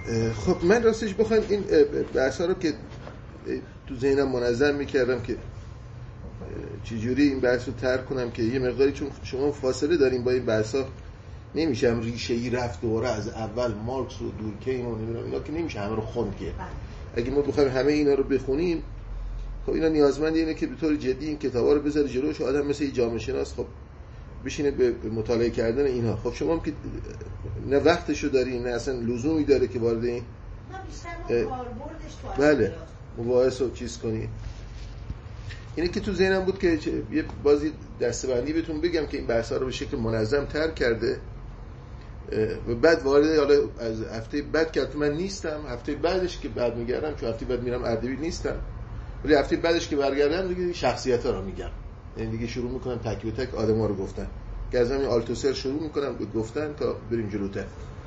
خب من راستش بخوایم این بحثا رو که تو ذهنم منظم میکردم که چجوری این بحث رو ترک کنم که یه مقداری، چون شما فاصله داریم با این بحثا، نمیشه هم ریشه ای رفت دوباره از اول مارکس و دورکیم و نمیدونم اینا که نمیشه همه رو خوند که. اگه ما بخوایم همه اینا رو بخونیم، خب اینا نیازمند اینه که به طور جدی این کتابا رو بذاره جلوش، آدم مثل یه جامعه شناس خب بشینه به مطالعه کردن اینها. خب شما هم که نه وقتشو دارین نه اصلا لزومی داره که وارد این بله مباحث رو چیز کنی. اینه که تو ذهنم بود که یه بازی دسته‌بندی بهتون بگم که این بحثا رو به شکل منظم تر کرده و بعد وارد حالا از هفته بعد که من نیستم، هفته بعدش که بعد میگردم، چون هفته بعد میرم اردبیل نیستم، ولی هفته بعدش که برگردم دیگه شخصیت‌ها رو میگم. یعنی دیگه شروع میکنم تک به تک آدم‌ها رو گفتن، که از همین آلتوسر شروع میکنم به گفتن تا بریم جلوتر.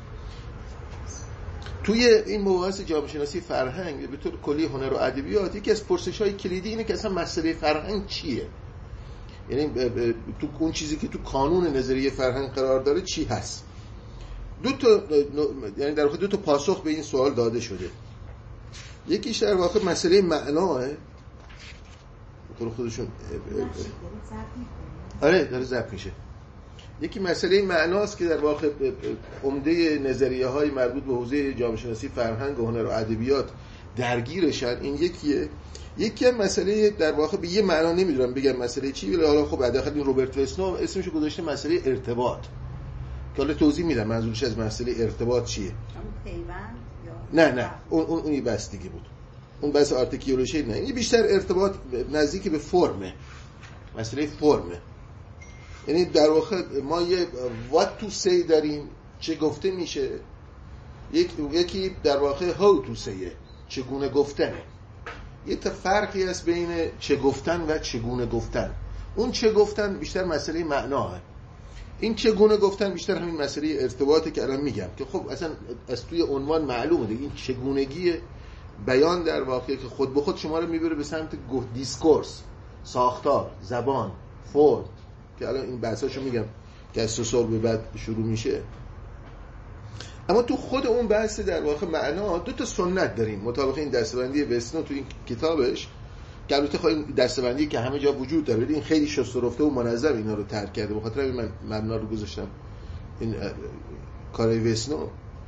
توی این مباحث جامعه شناسی فرهنگ به طور کلی هنر و ادبیات، یکی از پرسش‌های کلیدی اینه که اصلا مسئله فرهنگ چیه؟ یعنی تو اون چیزی که تو کانون نظریه فرهنگ قرار داره چی هست؟ یعنی در واقع دو تا پاسخ به این سوال داده شده. یکیش در واقع مسئله معناه، تو خودشون آره داره ضبط میشه. یکی مسئله معناست که در واقع عمده نظریه‌های مربوط به حوزه جامعه شناسی فرهنگ و هنر و ادبیات درگیرشن. این یکیه. یکی هم مسئله در واقع به یه معنا نمیدونم بگم مسئله چی، ولی حالا خب داخل این روبرت وسنو اسمشو گذاشته مسئله ارتباط، که حالا توضیح میدم منظورش از مسئله ارتباط چیه. نه اون یه بحث دیگه بود، اون بحث آرتیکولوژی نه، این بیشتر ارتباط نزدیک به فرمه، مسئله فرمه. یعنی در واقع ما یه what to say داریم، چه گفته میشه، یکی در واقع how to say، چگونه گفتنه. یه فرقی هست بین چه گفتن و چگونه گفتن. اون چه گفتن بیشتر مسئله معناه، این چگونه گفتن بیشتر همین مسئله ارتباطه که الان میگم، که خب اصلا از توی عنوان معلومه دیگه. این چگونگی بیان در واقع که خود به خود شما رو میبره به سمت دیسکورس، ساختار، زبان، فرم، که الان این بحثاشو میگم که از سوسور به بعد شروع میشه. اما تو خود اون بحث در واقع معنا دو تا سنت داریم مطابق این دسته‌بندی وسنو تو این کتابش، که البته خب این دسته‌بندی که همه جا وجود داره، این خیلی شسته رفته و منظم اینا رو ترک کرده، به خاطر همین من مبنا رو گذاشتم این کارای وسنو.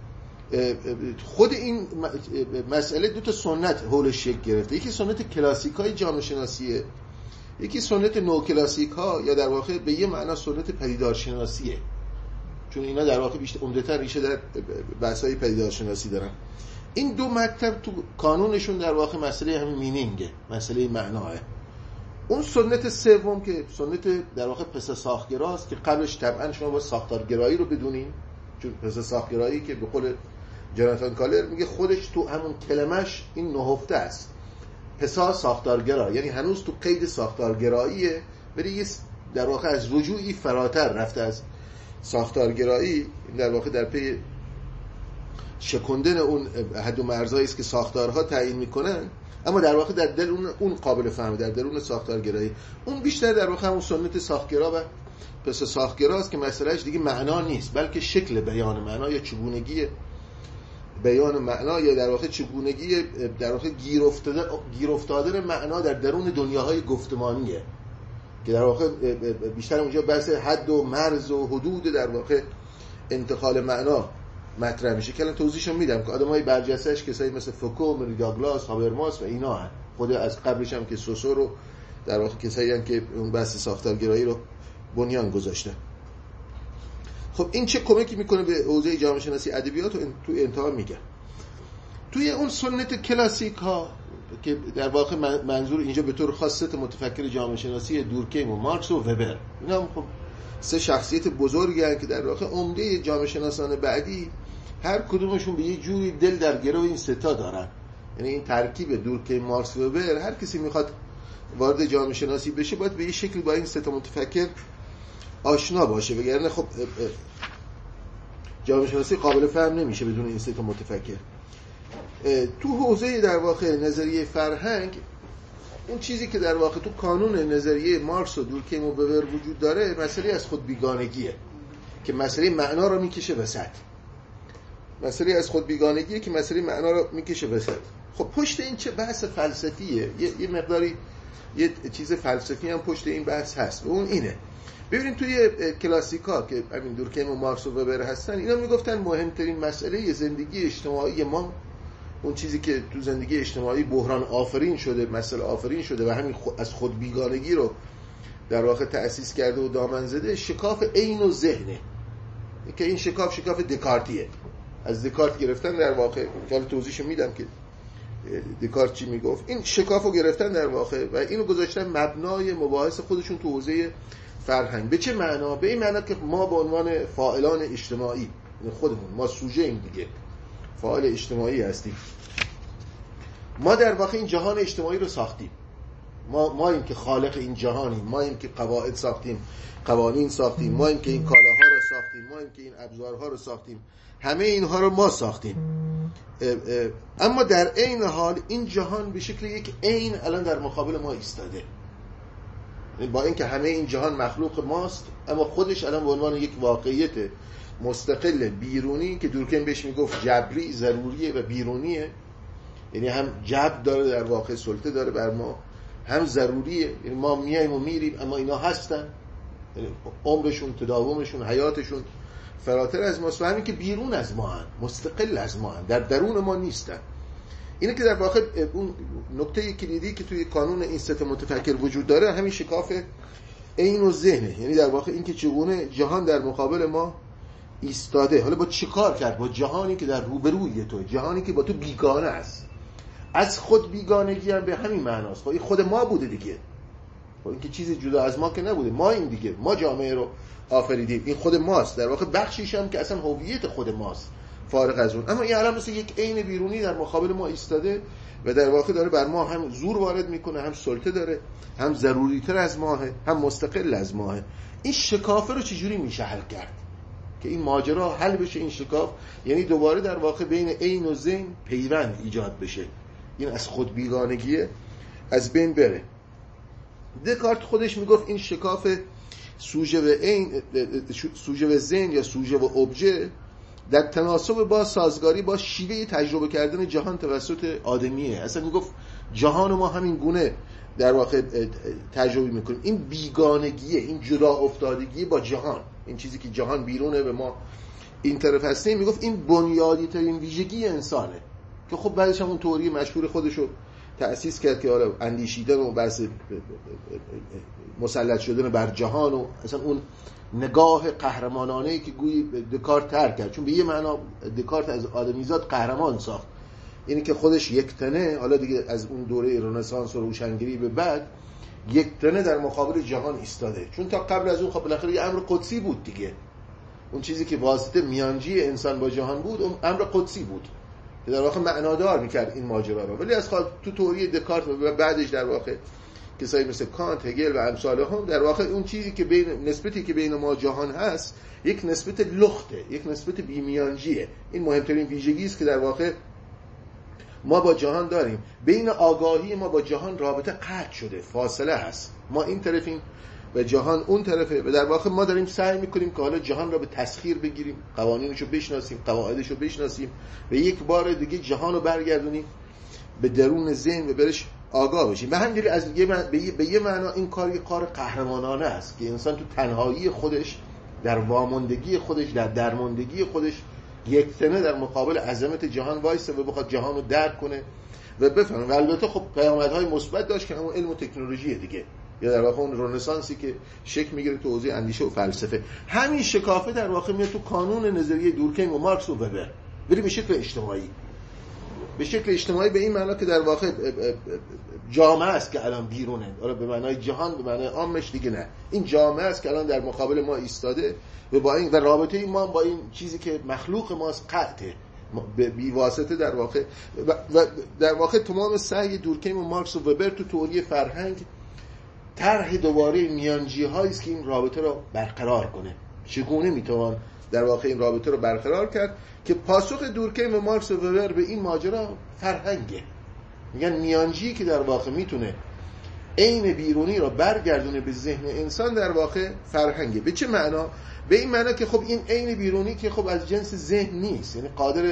خود این مسئله دو تا سنت حولش شکل گرفته، یکی سنت کلاسیکای جامعه شناسیه، یکی سنت نوکلاسیکا یا در واقع به یه معنا سنت پدیدارشناسیه، چون اینا در واقع بیشتر عمدتاً ریشه در بحث‌های پدیدارشناسی دارن. این دو مکتب تو کانونشون در واقع مسئله همین مینینگه، مسئله معناه. اون سنت سوم که سنت در واقع پس ساختگراست، که قبلش طبعا شما با ساختارگرایی رو بدونین، چون پس ساختگرایی که به قول جاناتان کالر میگه خودش تو همون کلمش این نهفته است، پسا ساختارگرا، یعنی هنوز تو قید ساختارگراییه، ولی در واقع از رجوعی فراتر رفته از ساختارگرایی، در واقع در پی شکندن اون حد و مرزهایی است که ساختارها تعیین میکنن، اما در واقع در دل اون قابل فهمه، در درون ساختارگرایی اون بیشتر در واقع همون سنت ساختگرا و پس ساختگراست که مسئلهش دیگه معنا نیست، بلکه شکل بیان معنا یا چگونگی بیان معنا، یا در واقع چگونگی در واقع گیر افتادن معنا در درون دنیاهای گفتمانیه، که در واقع بیشتر اونجا بحث حد و مرز و حدود در واقع انتقال معنا مطرح میشه، که الان توضیحشو میدم که آدمای برجسته‌اش کسایی مثل فوکو، مری داگلاس، هابرماس و اینا هستن. خود از قبلش هم که سوسو رو در واقع کسایی هستن که اون بحث ساختارگرایی رو بنیان گذاشته. خب این چه کمکی میکنه به حوزه جامعه شناسی ادبیات رو تو انتها میگم. توی اون سنت کلاسیک ها که در واقع منظور اینجا به طور خاص متفکر جامعه شناسی دورکیم و مارکس و وبر، اینا خب سه شخصیت بزرگی هستند که در واقع عمده جامعه شناسان بعدی هر کدومشون به یه جوری دل در گرو این سه تا دارن. یعنی این ترکیب دورکیم، مارکس و وبر، هر کسی میخواد وارد جامعه شناسی بشه باید به یه شکلی با این سه تا متفکر آشنا باشه، وگرنه خب جامعه شناسی قابل فهم نمیشه بدون این سه تا متفکر. تو حوزه در واقع نظریه فرهنگ، اون چیزی که در واقع تو کانون نظریه مارکس و دورکیم و وبر وجود داره مسئله از خود بیگانگیه که مسئله معنا رو میکشه وسط. مسئله از خود بیگانگیه که مسئله معنا رو میکشه وسط. خب پشت این چه بحث فلسفیه؟ یه مقداری یه چیز فلسفی هم پشت این بحث هست و اون اینه. ببینید توی کلاسیکا که همین دورکهیم و مارکس و وبر هستن، اینا میگفتن مهمترین مسئله زندگی اجتماعی ما، اون چیزی که تو زندگی اجتماعی بحران آفرین شده، مسئله آفرین شده و همین از خود بیگانگی رو در واقع تأسیس کرده و دامن زده، شکاف عین و ذهنه که این شکاف دکارتیه. از دکارت گرفتن در واقع، که توضیحش میدم که دکارت چی میگفت. این شکافو گرفتن در واقع و اینو گذاشتن مبنای مباحث خودشون تو حوزه فرهنگ. به چه معنا؟ به این معنا که ما به عنوان فاعلان اجتماعی، خودمون ما سوژه ایم دیگه، فاعل اجتماعی هستیم. ما در واقع این جهان اجتماعی رو ساختیم. ما این که خالق این جهانیم، ما این که قواعد ساختیم، قوانین ساختیم، ما این که این کالاها رو ساختیم، ما این که این ابزارها رو ساختیم، همه اینها رو ما ساختیم. اما در عین حال این جهان به شکل یک عین الان در مقابل ما ایستاده. با اینکه همه این جهان مخلوق ماست، اما خودش الان به عنوان یک واقعیت مستقل بیرونی که دورکهیم بهش میگفت جبری، ضروریه و بیرونیه، یعنی هم جبر داره در واقع، سلطه داره بر ما، هم ضروریه، یعنی ما میایم و میریم اما اینا هستن، یعنی عمرشون، تداومشون، حیاتشون فراتر از ماست و همین که بیرون از ما هن، مستقل از ما هن، در درون ما نیستن. اینه که در واقع اون نکته کلیدی که توی کانون این سه متفکر وجود داره همین شکاف عین و ذهنه، یعنی در واقع این که چگونه جهان در مقابل ما ایستاده. حالا با چی کار کرد؟ با جهانی که در روبروی تو، جهانی که با تو بیگانه است. از خود بیگانگی هم به همین معناست. خب این خود ما بوده دیگه، خب این که چیزی جدا از ما که نبوده، ما این دیگه، ما جامعه رو آفریدیم، این خود ماست، در واقع بخشیش هم که اصلا هویت خود ماست فارغ از اون. اما این الان مثل یک عین بیرونی در مقابل ما ایستاده و در واقع داره بر ما هم زور وارد میکنه، هم سلطه داره، هم ضروری تر از ماه، هم مستقل از ماه. این شکافه رو چجوری میشه حل کرد که این ماجرا حل بشه؟ این شکاف یعنی دوباره در واقع بین عین و ذهن پیوند ایجاد بشه، این از خود بیگانگی از بین بره. دکارت خودش میگفت این شکاف سوژه و عین، سوژه و ذهن یا سوژه و ابژه در تناسب با سازگاری با شیوه تجربه کردن جهان توسط آدمیه. اصلا میگفت جهان ما همین گونه در واقع تجربه میکنیم. این بیگانگیه، این جدا افتادگی با جهان، این چیزی که جهان بیرونه و ما این طرف هستیم، میگفت این بنیادی ترین ویژگی انسانه که خب بعدش هم اون تئوری مشهور خودشو تأسیس کرد که آره اندیشیدن و بحث مسلط شدن بر جهان و اصلا اون نگاه قهرمانانه‌ای که گویی دکارت ترک کرد، چون به یه معنا دکارت از آدمیزاد قهرمان ساخت، یعنی که خودش یکتنه، حالا دیگه از اون دوره رنسانس و روشنگری به بعد یکتنه در مقابل جهان ایستاده. چون تا قبل از اون خب بالاخره یه امر قدسی بود دیگه، اون چیزی که واسطه میانجی انسان با جهان بود اون امر قدسی بود که در واقع معنادار میکرد این ماجرا رو. ولی از تو تئوری دکارت و بعدش در واقع کسایی مثل کانت، هگل و امثال هم در واقع اون چیزی که بین، نسبتی که بین ما جهان هست یک نسبت لخته، یک نسبت بیمیانجیه. این مهمترین ویژگی است که در واقع ما با جهان داریم. بین آگاهی ما با جهان رابطه قطع شده، فاصله هست، ما این طرفیم و جهان اون طرفه و در واقع ما داریم سعی میکنیم که حالا جهان را به تسخیر بگیریم، قوانینشو بشناسیم، قواعدشو بشناسیم و یک بار دیگه جهان رو برگردونیم به درون ذهن و برش آگاه بشیم. به همین از به یه معنا این کار قهرمانانه است که انسان تو تنهایی خودش، در واماندگی خودش، در درماندگی خودش یکتنه در مقابل عظمت جهان وایسه و بخواد جهان رو درک کنه و بفهمه. و البته خب پیامدهای مثبت داشت که همون علم و تکنولوژی دیگه، یا در واقع اون رنسانسی که شکل میگیره تو حوزه اندیشه و فلسفه. همین شکافه در واقع میاد تو کانون نظریه دورکهیم و مارکس و وبر، ولی به شکل اجتماعی. به شکل اجتماعی به این معنا که در واقع جامعه است که الان بیرونه، حالا به معنای جهان، به معنای عامش دیگه نه، این جامعه است که الان در مقابل ما ایستاده و با این و رابطه ما با این چیزی که مخلوق ماست قطعه، بی واسطه در واقع و در واقع تمام سعی دورکهیم و مارکس و وبر تو تئوری فرهنگ طرح دوباره میانجی هایی است که این رابطه رو برقرار کنه. چگونه میتوان در واقع این رابطه رو برقرار کرد؟ که پاسخ دورکهیم و مارکس و وبر به این ماجرا فرهنگه. میگن میانجی که در واقع میتونه عین بیرونی را برگردونه به ذهن انسان در واقع فرهنگه. به چه معنا؟ به این معنا که خب این عین بیرونی که خب از جنس ذهن نیست، یعنی قادر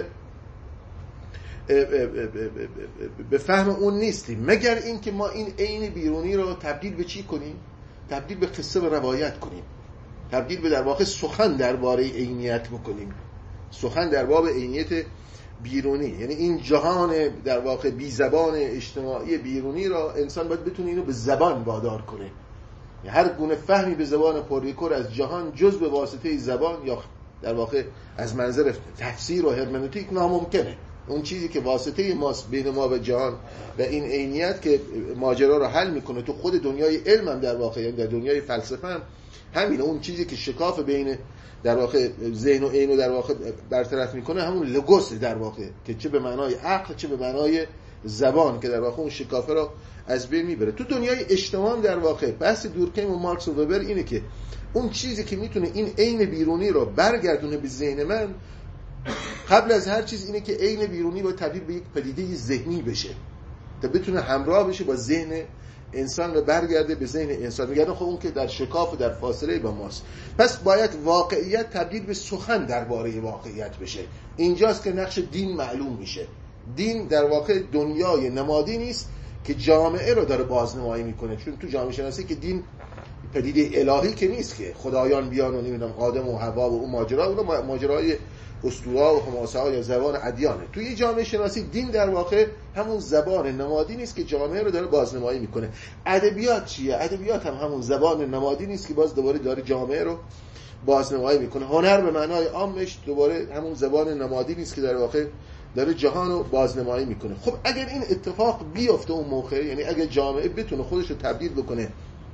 به فهم اون نیستیم، مگر این که ما این عین بیرونی رو تبدیل به چی کنیم؟ تبدیل به قصه و روایت کنیم، تبدیل به در واقع سخن درباره عینیت بکنیم، سخن در باب عینیت بیرونی. یعنی این جهان در واقع بی زبان اجتماعی بیرونی را انسان باید بتونه اینو به زبان وادار کنه. هر گونه فهمی به زبان پرریکور از جهان جز به واسطه زبان یا در واقع از منظر تفسیر و هرمنوتیک ناممکنه. اون چیزی که واسطه ماست بین ما و جهان و این عینیت که ماجرا رو حل میکنه تو خود دنیای علم هم در واقع، یعنی در دنیای فلسفه هم همینه. اون چیزی که شکاف بین در واقع ذهن و عین رو در واقع برطرف میکنه همون لوگوس در واقع، که چه به معنای عقل چه به معنای زبان، که در واقع اون شکافه رو از بین میبره. تو دنیای اجتماع در واقع بحث دورکهیم و مارکس و وبر اینه که اون چیزی که میتونه این عین بیرونی رو برگردونه به ذهن من، قبل از هر چیز اینه که عین بیرونی باید تبدیل به یک پدیده ذهنی بشه تا بتونه همراه بشه با ذهن انسان و برگرده به ذهن انسان. یعنی خب اون که در شکاف و در فاصله با ماست. پس باید واقعیت تبدیل به سخن درباره واقعیت بشه. اینجاست که نقش دین معلوم میشه. دین در واقع دنیای نمادی نیست که جامعه رو داره بازنمایی میکنه، چون تو جامعه شناسی که دین پدیده الهی که نیست که خدایان بیان و نمیدونم آدم و حوا و اون ماجرا، اون ماجرای اسطوره‌ها و حماسه‌ها یا زبان ادیانه. توی جامعه شناسی دین در واقع همون زبان نمادی نیست که جامعه رو داره بازنمایی میکنه. ادبیات چیه؟ ادبیات هم همون زبان نمادی نیست که باز دوباره داره جامعه رو بازنمایی میکنه. هنر به معنای عامش دوباره همون زبان نمادی نیست که در واقع داره جهان رو بازنمایی میکنه. خب اگر این اتفاق بیفته اون موقع، یعنی اگر جامعه بتونه خودش رو تبدیل بکنه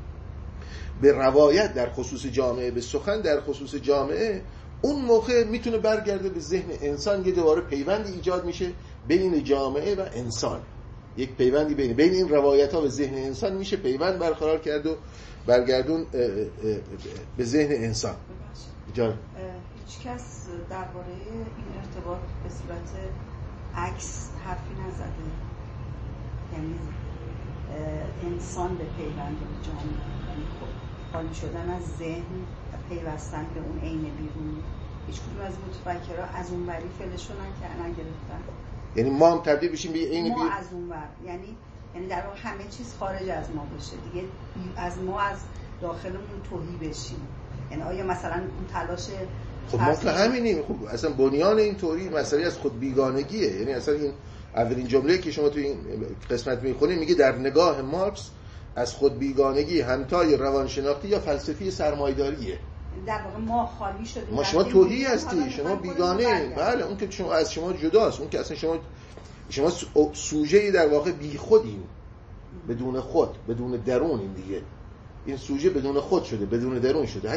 به روایت در خصوص جامعه، به سخن در خصوص جامعه، اون موقع میتونه برگرده به ذهن انسان. یه دوباره پیوندی ایجاد میشه بین جامعه و انسان، یک پیوندی بین این روایت ها و ذهن انسان میشه پیوند برقرار کرد و برگردون به ذهن انسان. جان هیچ کس درباره این ارتباط به صورت عکس حرفی نزده، یعنی انسان به پیوند به جامعه، یعنی خالی شدن از ذهن و پیوستن به اون عین بیرونی. هیچ کدوم از متفکرها از اون وری فلشو نگرفتن. یعنی ما هم تبدیل بشیم به عین بیرونی، ما از اون ور، یعنی در واقع همه چیز خارج از ما بشه دیگه، از ما از داخلمون توهی بشیم. یعنی آیا مثلا اون تلاش خب ما که همینیم. خب اصلا بنیان این توهی مسئله از خود بیگانگیه. یعنی اصلا این اولین جمله که شما تو این قسمت میخونید میگه در نگاه مارکس از خود بیگانگی همتای روانشناختی یا فلسفی سرمایه‌داریه. در واقع ما خالی شدیم، شما توهی هستی، شما بیگانه. بله، اون که شما از شما جداست، اون که اصلا شما سوژه‌ای در واقع بی خودین، بدون خود، بدون درون. این دیگه این سوژه بدون خود شده، بدون درون شده.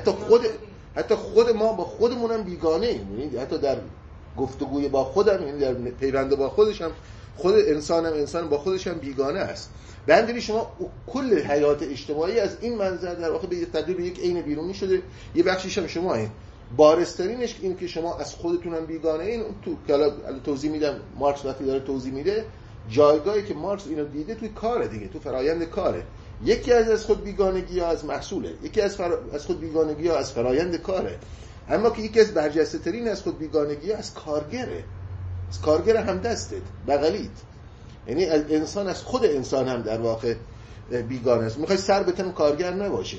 حتی خود ما با خودمونم بیگانه ایم. یعنی حتی در گفتگوی با خودم، یعنی در پیوند با خودش هم، خود انسان با خودش هم بیگانه است. به همین دلیل شما کل حیات اجتماعی از این منظر در واقع به تبدیل به یک عین بیرونی شده. یه بخشیش هم شما این بارسترینش این که شما از خودتون هم بیگانه این. تو حالا توضیح میدم، مارکس وقتی داره توضیح میده جایگاهی که مارکس اینو دیده توی کاره دیگه، تو فرایند کاره. یکی از خود بیگانگی ها از محصوله، یکی از خود بیگانگی ها از فرایند کاره، اما که یکی از برجسته ترین از خود بیگانگی ها از کارگره، از کارگر هم دستت بغلیت. یعنی انسان از خود انسان هم در واقع بیگانه است. میخوای سر به تن کارگر نباشه،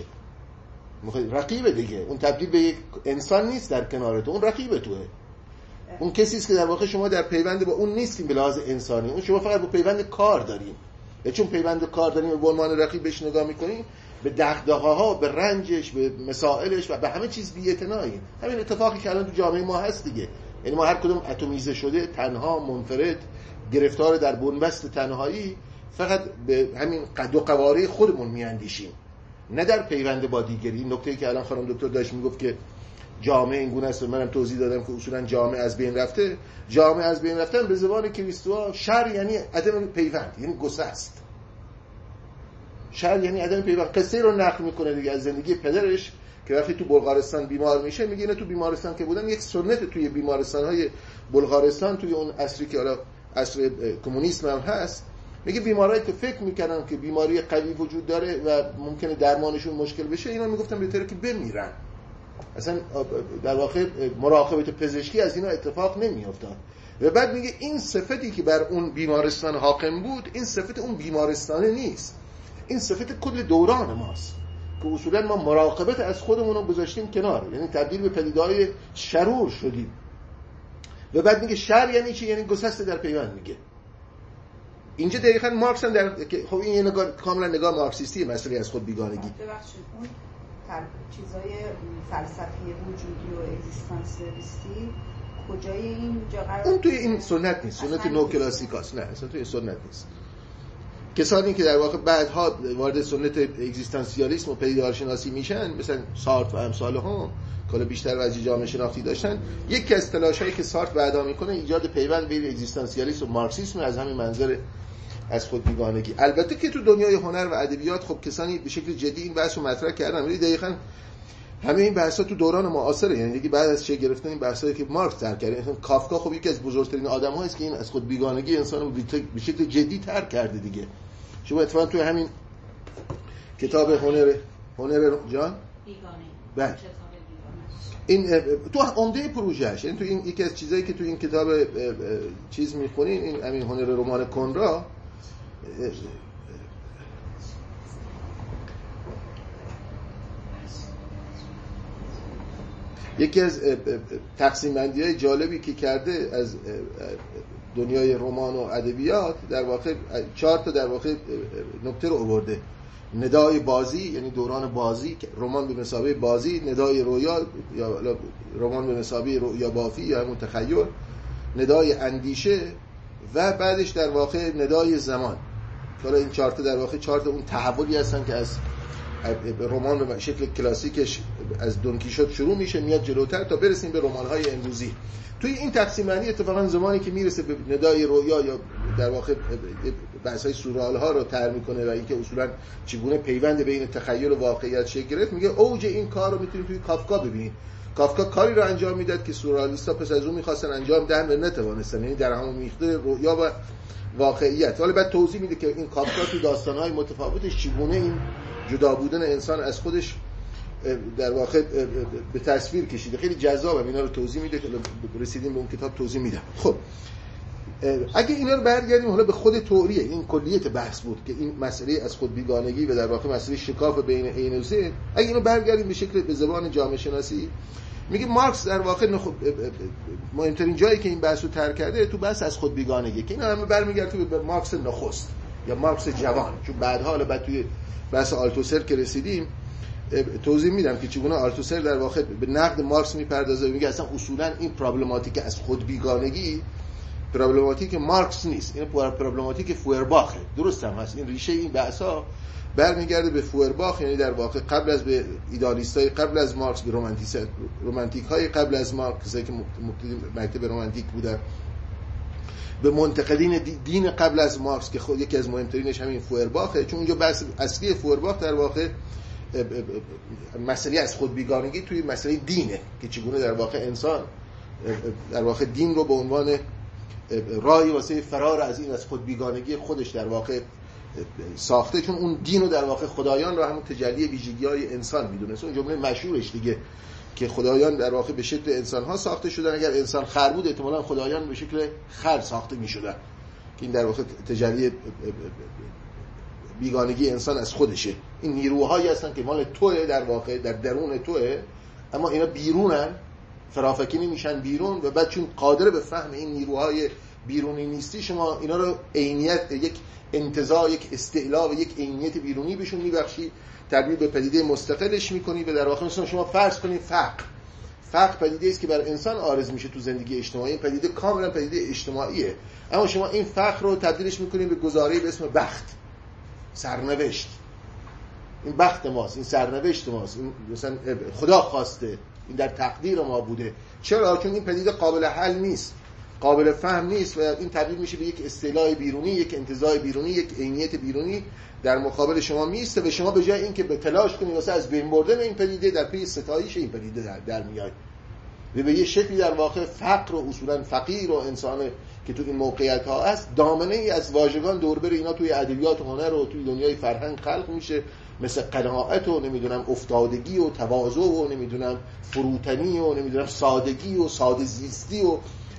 میخوای رقیب دیگه، اون تبدیل به یک انسان نیست در کنار تو، اون رقیب توه. اون کسی است که در واقع شما در پیوند با اون نیستین به لحاظ انسانی، اون شما فقط با پیوند کار دارین. چون پیوند کار داریم به عنوان رقیب بهش نگاه میکنیم، به دغدغه‌ها، به رنجش، به مسائلش و به همه چیز بی‌اعتناییم. همین اتفاقی که الان تو جامعه ما هست دیگه. یعنی ما هر کدوم اتمیزه شده، تنها، منفرد، گرفتار در بنبست تنهایی، فقط به همین قد و قواره خودمون میاندیشیم، نه در پیوند با دیگری. این نکته‌ای که الان خانم دکتر داشت میگفت که جامعه این گونه است، منم توضیح دادم که اصولا جامعه از بین رفته. جامعه از بین رفتن به زبان کریستوها شر یعنی عدم پیوند، یعنی گسست. شر یعنی عدم پیوند. قصه رو نقل میکنه دیگه از زندگی پدرش که وقتی تو بلغارستان بیمار میشه، میگه نه تو بیمارستان که بودن، یک سنت توی بیمارستان‌های بلغارستان توی اون عصری که حالا عصر کمونیسم هم هست، میگه بیمارایی که فکر میکنن که بیماری قوی وجود داره و ممکنه درمانشون مشکل بشه، اینا میگفتن بهتره که بمیرن. اصلا در واقع مراقبت پزشکی از اینا اتفاق نمیافتاد. و بعد میگه این صفتی که بر اون بیمارستان حاکم بود، این صفت اون بیمارستانه نیست، این صفت کل دوران ماست که اصولا ما مراقبت از خودمون رو گذاشتیم کنار، یعنی تبدیل به پدیده‌های شرور شدیم. و بعد میگه شر یعنی چی؟ یعنی گسسته در پیوند. میگه اینجا دقیقاً مارکس هم خب این یه نگاه کاملا نگاه مارکسیستی مسئله از خود بیگانگی. ببخشید اون چیزای فلسفی وجودی و اگزیستانسیالیستی کجای اینجا قرار؟ اون توی این سنت نیست، سنت نو کلاسیکاست. نه اصلا توی سنت نیست. کسانی که در واقع بعدها وارد سنت اگزیستانسیالیسم و پدیدارشناسی میشن، مثلا سارتر و امثال هم که بیشتر وجه جامعه شناختی داشتن، یکی از تلاشایی که سارتر بعدا میکنه ایجاد پیوند بین اگزیستانسیالیسم و مارکسیسم از همین منظر از خود بیگانگی. البته که تو دنیای هنر و ادبیات خب کسانی به شکل جدی این بحث رو مطرح کردن، ولی دقیقاً همه این بحثا تو دوران معاصره، یعنی دیگه بعد از چه گرفتن این بحثایی که مارکس ترک کرد. مثلا کافکا خب یکی از بزرگترین آدم‌هایی است که این از خود بیگانگی انسان رو به شکل جدی ترک کرده دیگه. شما اتفاقا توی همین کتاب هنر جان بیگانه، بله این تو عمده پروژهش، یعنی تو این یکی از چیزایی که تو این کتاب چیز می‌خونین، این همین هنر رمان کنرا، یکی از تقسیم بندی‌های جالبی که کرده از دنیای رمان و ادبیات، در واقع 4 تا در واقع نکته رو آورده. ندای بازی، یعنی دوران بازی، رمان به مثابه بازی، ندای رویا یا رمان به مثابه رویا بافی یا همون تخیل، ندای اندیشه و بعدش در واقع ندای زمان. حالا این 4 تا در واقع 4 تا اون تحولی هستن که از رمان به شکل کلاسیکش از دون کیشوت شروع میشه، میاد جلوتر تا برسیم به رمان‌های امروزی. توی این تقسیم بندی اتفاقا زمانی که میرسه به ندای رویا یا در واقع بحث‌های سورئال ها رو طرح میکنه و اینکه اصولا چگونه پیوند بین تخیل و واقعیت شکل گرفت، میگه اوج این کار رو میتونیم توی کافکا ببینیم. کافکا کاری رو انجام میداد که سورئالیست‌ها پس از اون می‌خواستن انجام دهن و نتوانستن، یعنی در همون میخته رویا و واقعیت. حالا بعد توضیح میده که این کافکا تو داستان‌های متفاوتش چگونه این جدا بودن انسان از خودش در واقع به تصویر کشیده. خیلی جذابه، اینا رو توضیح میده که رسیدیم به اون کتاب توضیح میدم. خب اگه اینا رو برگردیم حالا به خود تئوری، این کلیت بحث بود که این مسئله از خود بیگانگی و در واقع مسئله شکاف بین عین و ذهن، اگه اینو برگردیم به شکل به زبان جامعه شناسی، میگه مارکس در واقع مهمترین جایی که این بحث رو طرح کرده تو بحث از خود بیگانگی، که اینا همه برمیگرده به مارکس نخست یا مارکس جوان، چون بعدها حالا بعد توی بحث آلتوسر که رسیدیم توضیح میدم که چگونه آلتوسر در واقع به نقد مارکس میپردازه و میگه اصلا اصولا این پرابلماتیک از خود بیگانگی پرابلماتیک مارکس نیست، این پرابلماتیک فوئرباخه. درست هم هست، این ریشه این بحثا برمیگرده به فوئرباخ، یعنی در واقع قبل از به ایدالیستای قبل از مارکس، به رومانتیک های قبل از مارکس که مکتب رومانتیک بودن، به منتقدین دین قبل از مارکس که خود یکی از مهمترینش همین فوئرباخه. چون اونجا بحث اصلی فوئرباخ در واقع مسئله از خود بیگانگی توی مسئله دینه که چگونه در واقع انسان در واقع دین رو به عنوان راهی واسه فرار از این از خود بیگانگی خودش در واقع ساخته، چون اون دین رو در واقع خدایان رو همون تجلی ویژگی‌های انسان میدونه. اون جمله مشهورش دیگه که خدایان در واقع به شکل انسان‌ها ساخته شدن، اگر انسان خر بود احتمالاً خدایان به شکل خر ساخته می‌شدن، که این در واقع تجلی بیگانگی انسان از خودشه. این نیروهایی هستن که مال توئه، در واقع در درون توئه، اما اینا بیرونن، فرافکنی میشن بیرون و بعد چون قادر به فهم این نیروهای بیرونی نیستی، شما اینا رو عینیت، یک انتزاع، یک استعلا و یک عینیت بیرونی بهشون میبخشی، تبدیل به پدیده مستقلش میکنی و در واقع مثلا شما فرض کنید فقر پدیده است که بر انسان عارض میشه تو زندگی اجتماعی، این پدیده کاملا پدیده اجتماعیه، اما شما این فقر رو تبدیلش میکنید به گزاره‌ای به اسم بخت، سرنوشت. این بخت ماست، این سرنوشت ماست، این مثلا خدا خواسته، این در تقدیر ما بوده. چرا؟ چون این پدیده قابل حل نیست، قابل فهم نیست و این تبدیل میشه به یک استعلاء بیرونی، یک انتزاع بیرونی، یک عینیت بیرونی در مقابل شما میسته و شما به جای اینکه به تلاش کنید واسه از بین بردن این پدیده، در پی ستایش این پدیده در میاد. و به یه شکلی در واقع فقر و اصولا فقیر و انسان که تو این موقعیت ها هست دامنه ای از واژگان دور بر اینا توی ادبیات و هنر و توی دنیای فرهنگ خلق میشه، مثل قناعت و نمیدونم افتادگی و تواضع و نمیدونم فروتنی و نمیدونم سادگی و ساده زیستی و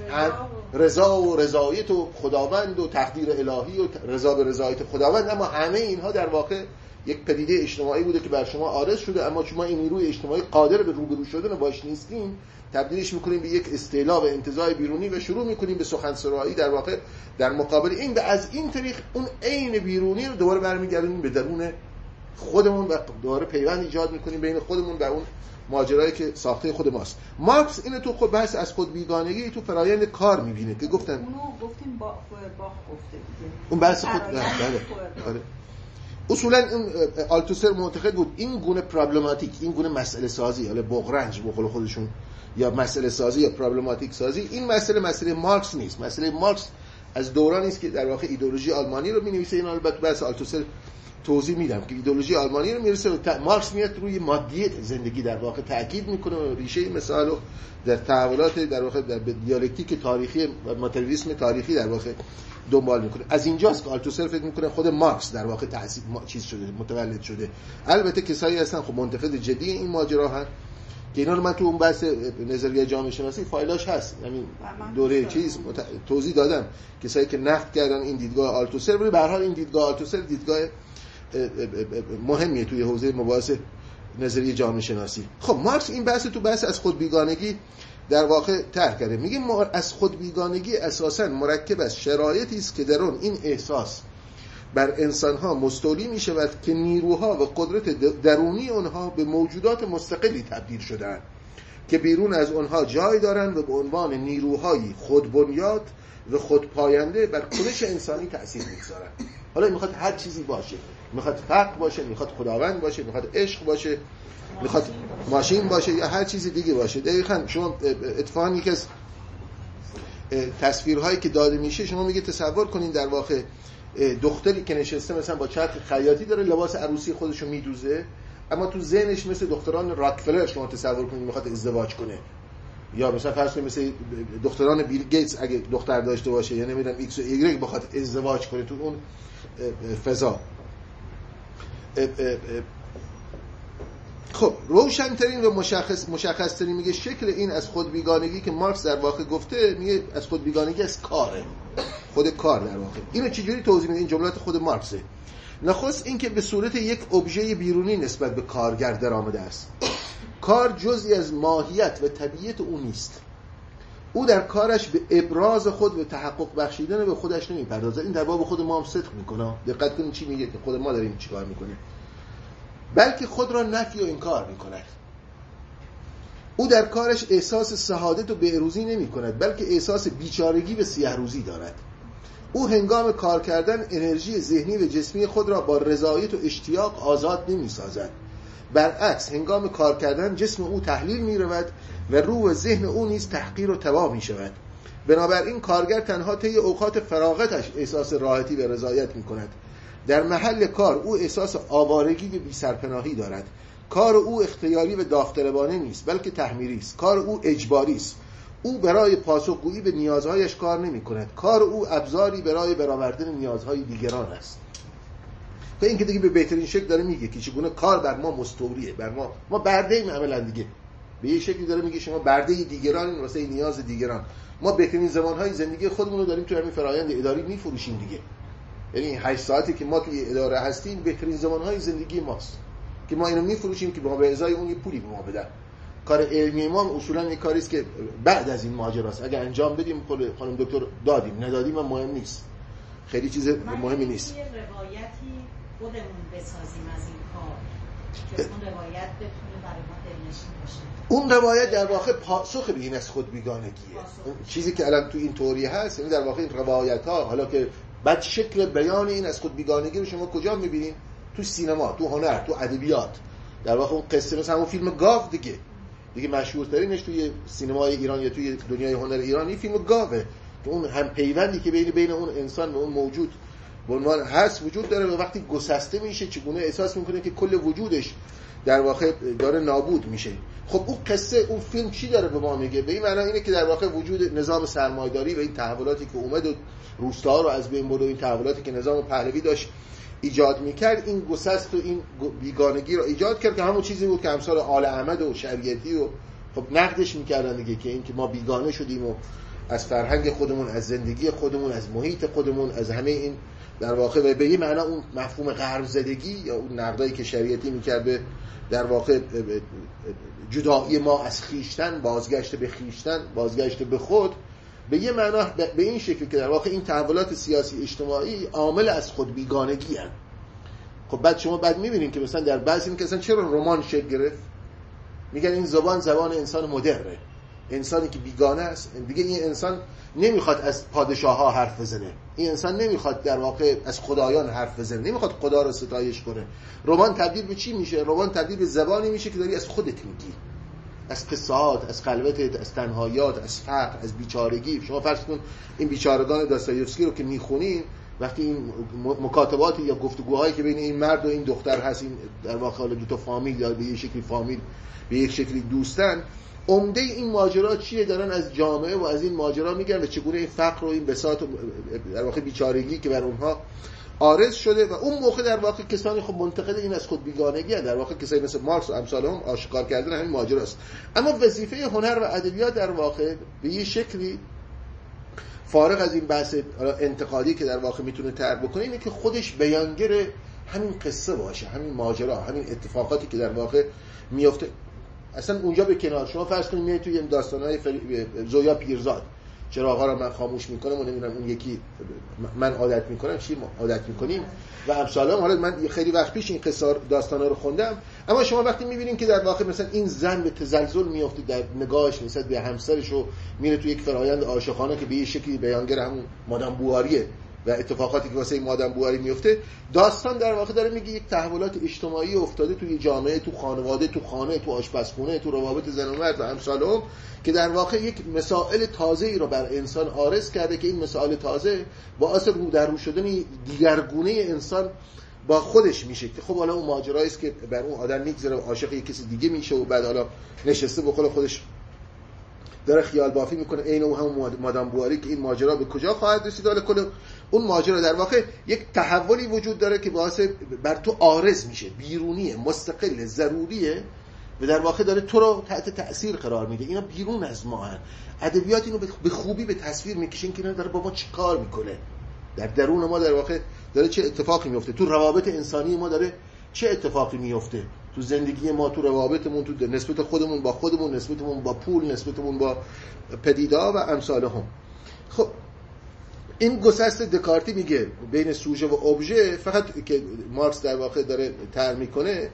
رضا و رضایت و خداوند و تقدیر الهی و رضا به رضایت خداوند. اما همه اینها در واقع یک پدیده اجتماعی بوده که بر شما عارض شده، اما شما این نیروی اجتماعی قادر به روبرو شدن باش نیستین، تبدیلش میکنیم به یک استعلا و انتزاع بیرونی و شروع میکنیم به سخنسرایی در واقع در مقابل این، و از این طریق اون عین بیرونی رو دوباره برمیگردونیم به درون خودمون و دوباره پیوند ایجاد میکنیم بین خودمون و اون ماجرایی که ساخته خود ماست. مارکس اینو تو خود بحث از خود بیگانگی تو فرایند کار میبینه که گفتن اونو گفتیم با باخ گفته دیگه، اون بحث خود بله. اصولا این آلتوسر معتقد بود این گونه پرابلماتیک، این گونه مسئله سازی، حالا بغرنج به قول خودشون، یا مسئله سازی یا پرابلماتیک سازی، این مسئله مارکس نیست. مسئله مارکس از دورانی است که در واقع ایدئولوژی آلمانی رو می‌نویسه. این البته بحث آلتوسر توضیح میدم که ایدئولوژی آلمانی رو میرسه مارکس میاد روی مادیت زندگی در واقع تاکید میکنه و ریشه مثال رو در تحولات در واقع در دیالکتیک تاریخی و ماتریالیسم تاریخی در واقع دنبال میکنه. از اینجاست که آلتوسر فکر میکنه خود مارکس در واقع تأسیس چیز شده، متولد شده. البته کسایی هستن خب منتقد جدی این ماجرا هستن که اینا رو من تو اون بحث نظریه جامعه شناسی فایلاش هست، یعنی دوره چیز توضیح دادم، کسایی که نقد کردن این دیدگاه آلتوسر. ولی به هر حال این دیدگاه آلتوسر دیدگاه مهمیه توی حوزه مباحث نظریه جامعه شناسی. خب مارکس این بحث از خود بیگانگی در واقع طرح کرده. میگه از خود بیگانگی اساساً مرکب از شرایطی است که در اون این احساس بر انسان‌ها مستولی می‌شود که نیروها و قدرت درونی آنها به موجودات مستقلی تبدیل شده‌اند که بیرون از آنها جای دارند و به عنوان نیروهای خودبنیاد و خودپاینده بر کنش انسانی تأثیر می‌گذارند. حالا میخواد هر چیزی باشه، میخواد فقر باشه، میخواد خداوند باشه، میخواد عشق باشه، میخواد ماشین باشه یا هر چیزی دیگه باشه. دقیقاً شما اتفاقی که از تصویرهایی که داده میشه شما میگه تصور کنین در واقع دختری که نشسته مثلا با چرخ خیاطی داره لباس عروسی خودشو میدوزه، اما تو ذهنش مثل دختران راکفلر شما تصور کنین میخواد ازدواج کنه، یا مثلا فرض کنید مثل دختران بیل گیتس اگه دختر داشته باشه یا نمیدونم ایکس و ایگرگ بخواد ازدواج کنه تو اون فضا. خب روشن‌ترین و مشخص‌ترین میگه شکل این از خود بیگانگی که مارکس در واقع گفته، میگه از خود بیگانگی از کاره، خود کار در واقع. اینو چجوری توضیح میده؟ این جملات خود مارکسه. نخست این که به صورت یک ابژه بیرونی نسبت به کارگر درآمده است. کار جزئی از ماهیت و طبیعت او نیست. او در کارش به ابراز خود و تحقق بخشیدن به خودش نمیپردازه. این در باب خود ما هم صدق میکنه. دقت کنید چی میگه که خود ما داریم چیکار میکنیم. بلکه خود را نفی و انکار میکند. او در کارش احساس سعادت و بهروزی نمیکند، بلکه احساس بیچارگی و سیه‌روزی دارد. او هنگام کار کردن انرژی ذهنی و جسمی خود را با رضایت و اشتیاق آزاد نمیسازد. برعکس هنگام کار کردن جسم او تحلیل می‌رود و روح و ذهن او نیز تحقیر و تباه می‌شود. بنابراین کارگر تنها طی اوقات فراغتش احساس راحتی و رضایت می‌کند. در محل کار او احساس آوارگی و بی‌سرپناهی دارد. کار او اختیاری و داوطلبانه نیست، بلکه تحمیلی است. کار او اجباری است. او برای پاسخگویی به نیازهایش کار نمی‌کند. کار او ابزاری برای برآوردن نیازهای دیگران است. که این که دیگه به بهترین شکل داره میگه که چگونه کار بر ما مستولیه، بر ما برده ایم عملا دیگه. به یه شکلی داره میگه شما برده دیگران واسه نیاز دیگران. ما بهترین زمانهای زندگی خودمون رو داریم تو همین فرآیند اداری میفروشیم دیگه. یعنی 8 ساعتی که ما توی اداره هستیم بهترین زمانهای زندگی ماست که ما اینو میفروشیم که ما به ازای اون یه پولی به ما بدن. کار علمی ما اصولا یک کاری است که بعد از این ماجراست. اگه انجام بدیم خانم دکتر دادیم، ندادیم هم مهم نیست. خیلی چیز مهمی نیست. یه روایتی خودمون بسازیم از این کار که اون روایت بتونه برای ما دلنشین باشه. اون روایت در واقع پاسخ به این از خود بیگانگیه. اون چیزی که الان تو این توری هست، یعنی در واقع این روایت ها، حالا که بعد شکل بیان این از خود بیگانگی رو شما کجا می‌بینید؟ تو سینما، تو هنر، تو ادبیات. در واقع اون قصه مثلا همون فیلم گاو دیگه مشهورترینش توی سینمای ایران یا توی دنیای هنر ایرانی فیلم گاوه که اون هم پیوندی که بین اون انسان و اون موجود به عنوان هست وجود داره و وقتی گسسته میشه چگونه احساس میکنه که کل وجودش در واقع داره نابود میشه. خب اون قصه، اون فیلم چی داره به ما میگه؟ به این معنی اینه که در واقع وجود نظام سرمایه‌داری و این تحولاتی که اومد و روستاها رو از بین برد و این تحولاتی که نظام پهلوی داشت ایجاد میکرد، این گسست و این بیگانگی رو ایجاد کرد که همون چیزی بود که امثال آل احمد و شریعتی و خب نقدش میکردن دیگه، که این که ما بیگانه شدیم و از فرهنگ خودمون، از زندگی خودمون، از محیط خودمون، از همه این در واقع به یه معنا اون مفهوم غرب زدگی یا اون نقدایی که شریعتی میکرد در واقع جدایی ما از خیشتن، بازگشت به خیشتن، بازگشت به خود، به یه معنا به این شکل که در واقع این تحولات سیاسی اجتماعی عامل از خود بیگانگی هستند. خب بعد شما میبینید که مثلا در بعضی این که مثلا چرا رمان شکل گرفت؟ میگن این زبان انسان مدرنه، انسانی که بیگانه است دیگه. این انسان نمیخواد از پادشاه ها حرف بزنه، این انسان نمیخواد در واقع از خدایان حرف بزنه، نمیخواد خدا رو ستایش کنه. رمان تبدیل به چی میشه؟ رمان تبدیل به زبانی میشه که داری از خودت میگی، از قصه‌هات، از خلوتت، از تنهاییات، از فقر، از بیچارگی. شما فرض کن این بیچارگان داستایوفسکی رو که میخونین، وقتی این مکاتبات یا گفتگوهایی که بین این مرد و این دختر هست، این در واقع حالا دو تا فامیل یا به یک شکلی فامیل، به یک شکلی دوستن، عمده این ماجرا چیه؟ دارن از جامعه و از این ماجرا میگن و چگونه این فقر و این بساط و در واقع بیچارگی که بر اونها عارض شده. و اون موقع در واقع کسانی خب منتقد این از خود بیگانگی هستند، در واقع کسایی مثل مارکس و امثال هم آشکار کردن همین ماجراست. اما وظیفه هنر و ادبیات در واقع به یه شکلی فارغ از این بحث انتقادی که در واقع میتونه طرح بکنه، اینه که خودش بیانگر همین قصه باشه، همین ماجرا، همین اتفاقاتی که در واقع میفته. اصلا اونجا به کنار شما فرض کنید میای توی داستان‌های زویا پیرزاد، چراغا رو من خاموش میکنم و نمیدونم اون یکی من عادت میکنم، چی ما عادت میکنیم و امثال. حالا من خیلی وقت پیش این قصه داستانا رو خوندم، اما شما وقتی میبینین که در واقع مثلا این زن به تزلزل میفته در نگاهش نسبت به همسرش و میره توی یک فرآیند عاشقانه که به یه شکلی بیانگر همون مادام بواریه و اتفاقاتی که واسه مادام بواری میفته، داستان در واقع داره میگه یک تحولات اجتماعی افتاده توی جامعه، تو خانواده، تو خانه، تو آشپزخونه، تو روابط زن و مرد و امثال که در واقع یک مسائل تازه‌ای رو بر انسان عارض کرده که این مسائل تازه باعث رو در رو شدن دیگرگونه انسان با خودش میشه که خب حالا اون ماجرایی است که بر اون آدم میگذره و عاشق یک کسی دیگه میشه و بعد حالا نشسته به قول خودش داره خیال بافی میکنه عین اون هم مادام بواری که این ماجرا به کجا خواهد رسید. حالا کل اون ماجرا در واقع یک تحولی وجود داره که باعث بر تو عارض میشه، بیرونیه، مستقل، ضروریه و در واقع داره تو رو تحت تأثیر قرار میده. اینا بیرون از ما هن. ادبیات اینو به خوبی به تصویر میکشن که اینا داره با ما چی کار میکنه، در درون ما در واقع داره چه اتفاقی میفته، تو روابط انسانی ما داره چه اتفاقی میفته، تو زندگی ما، تو روابطمون، تو نسبت خودمون با خودمون، نسبتمون با پول، نسبتمون با پدیده‌ها و امثالهم. خب این گسست دکارتی میگه بین سوژه و ابژه، فقط که مارکس در واقع داره طرح میکنه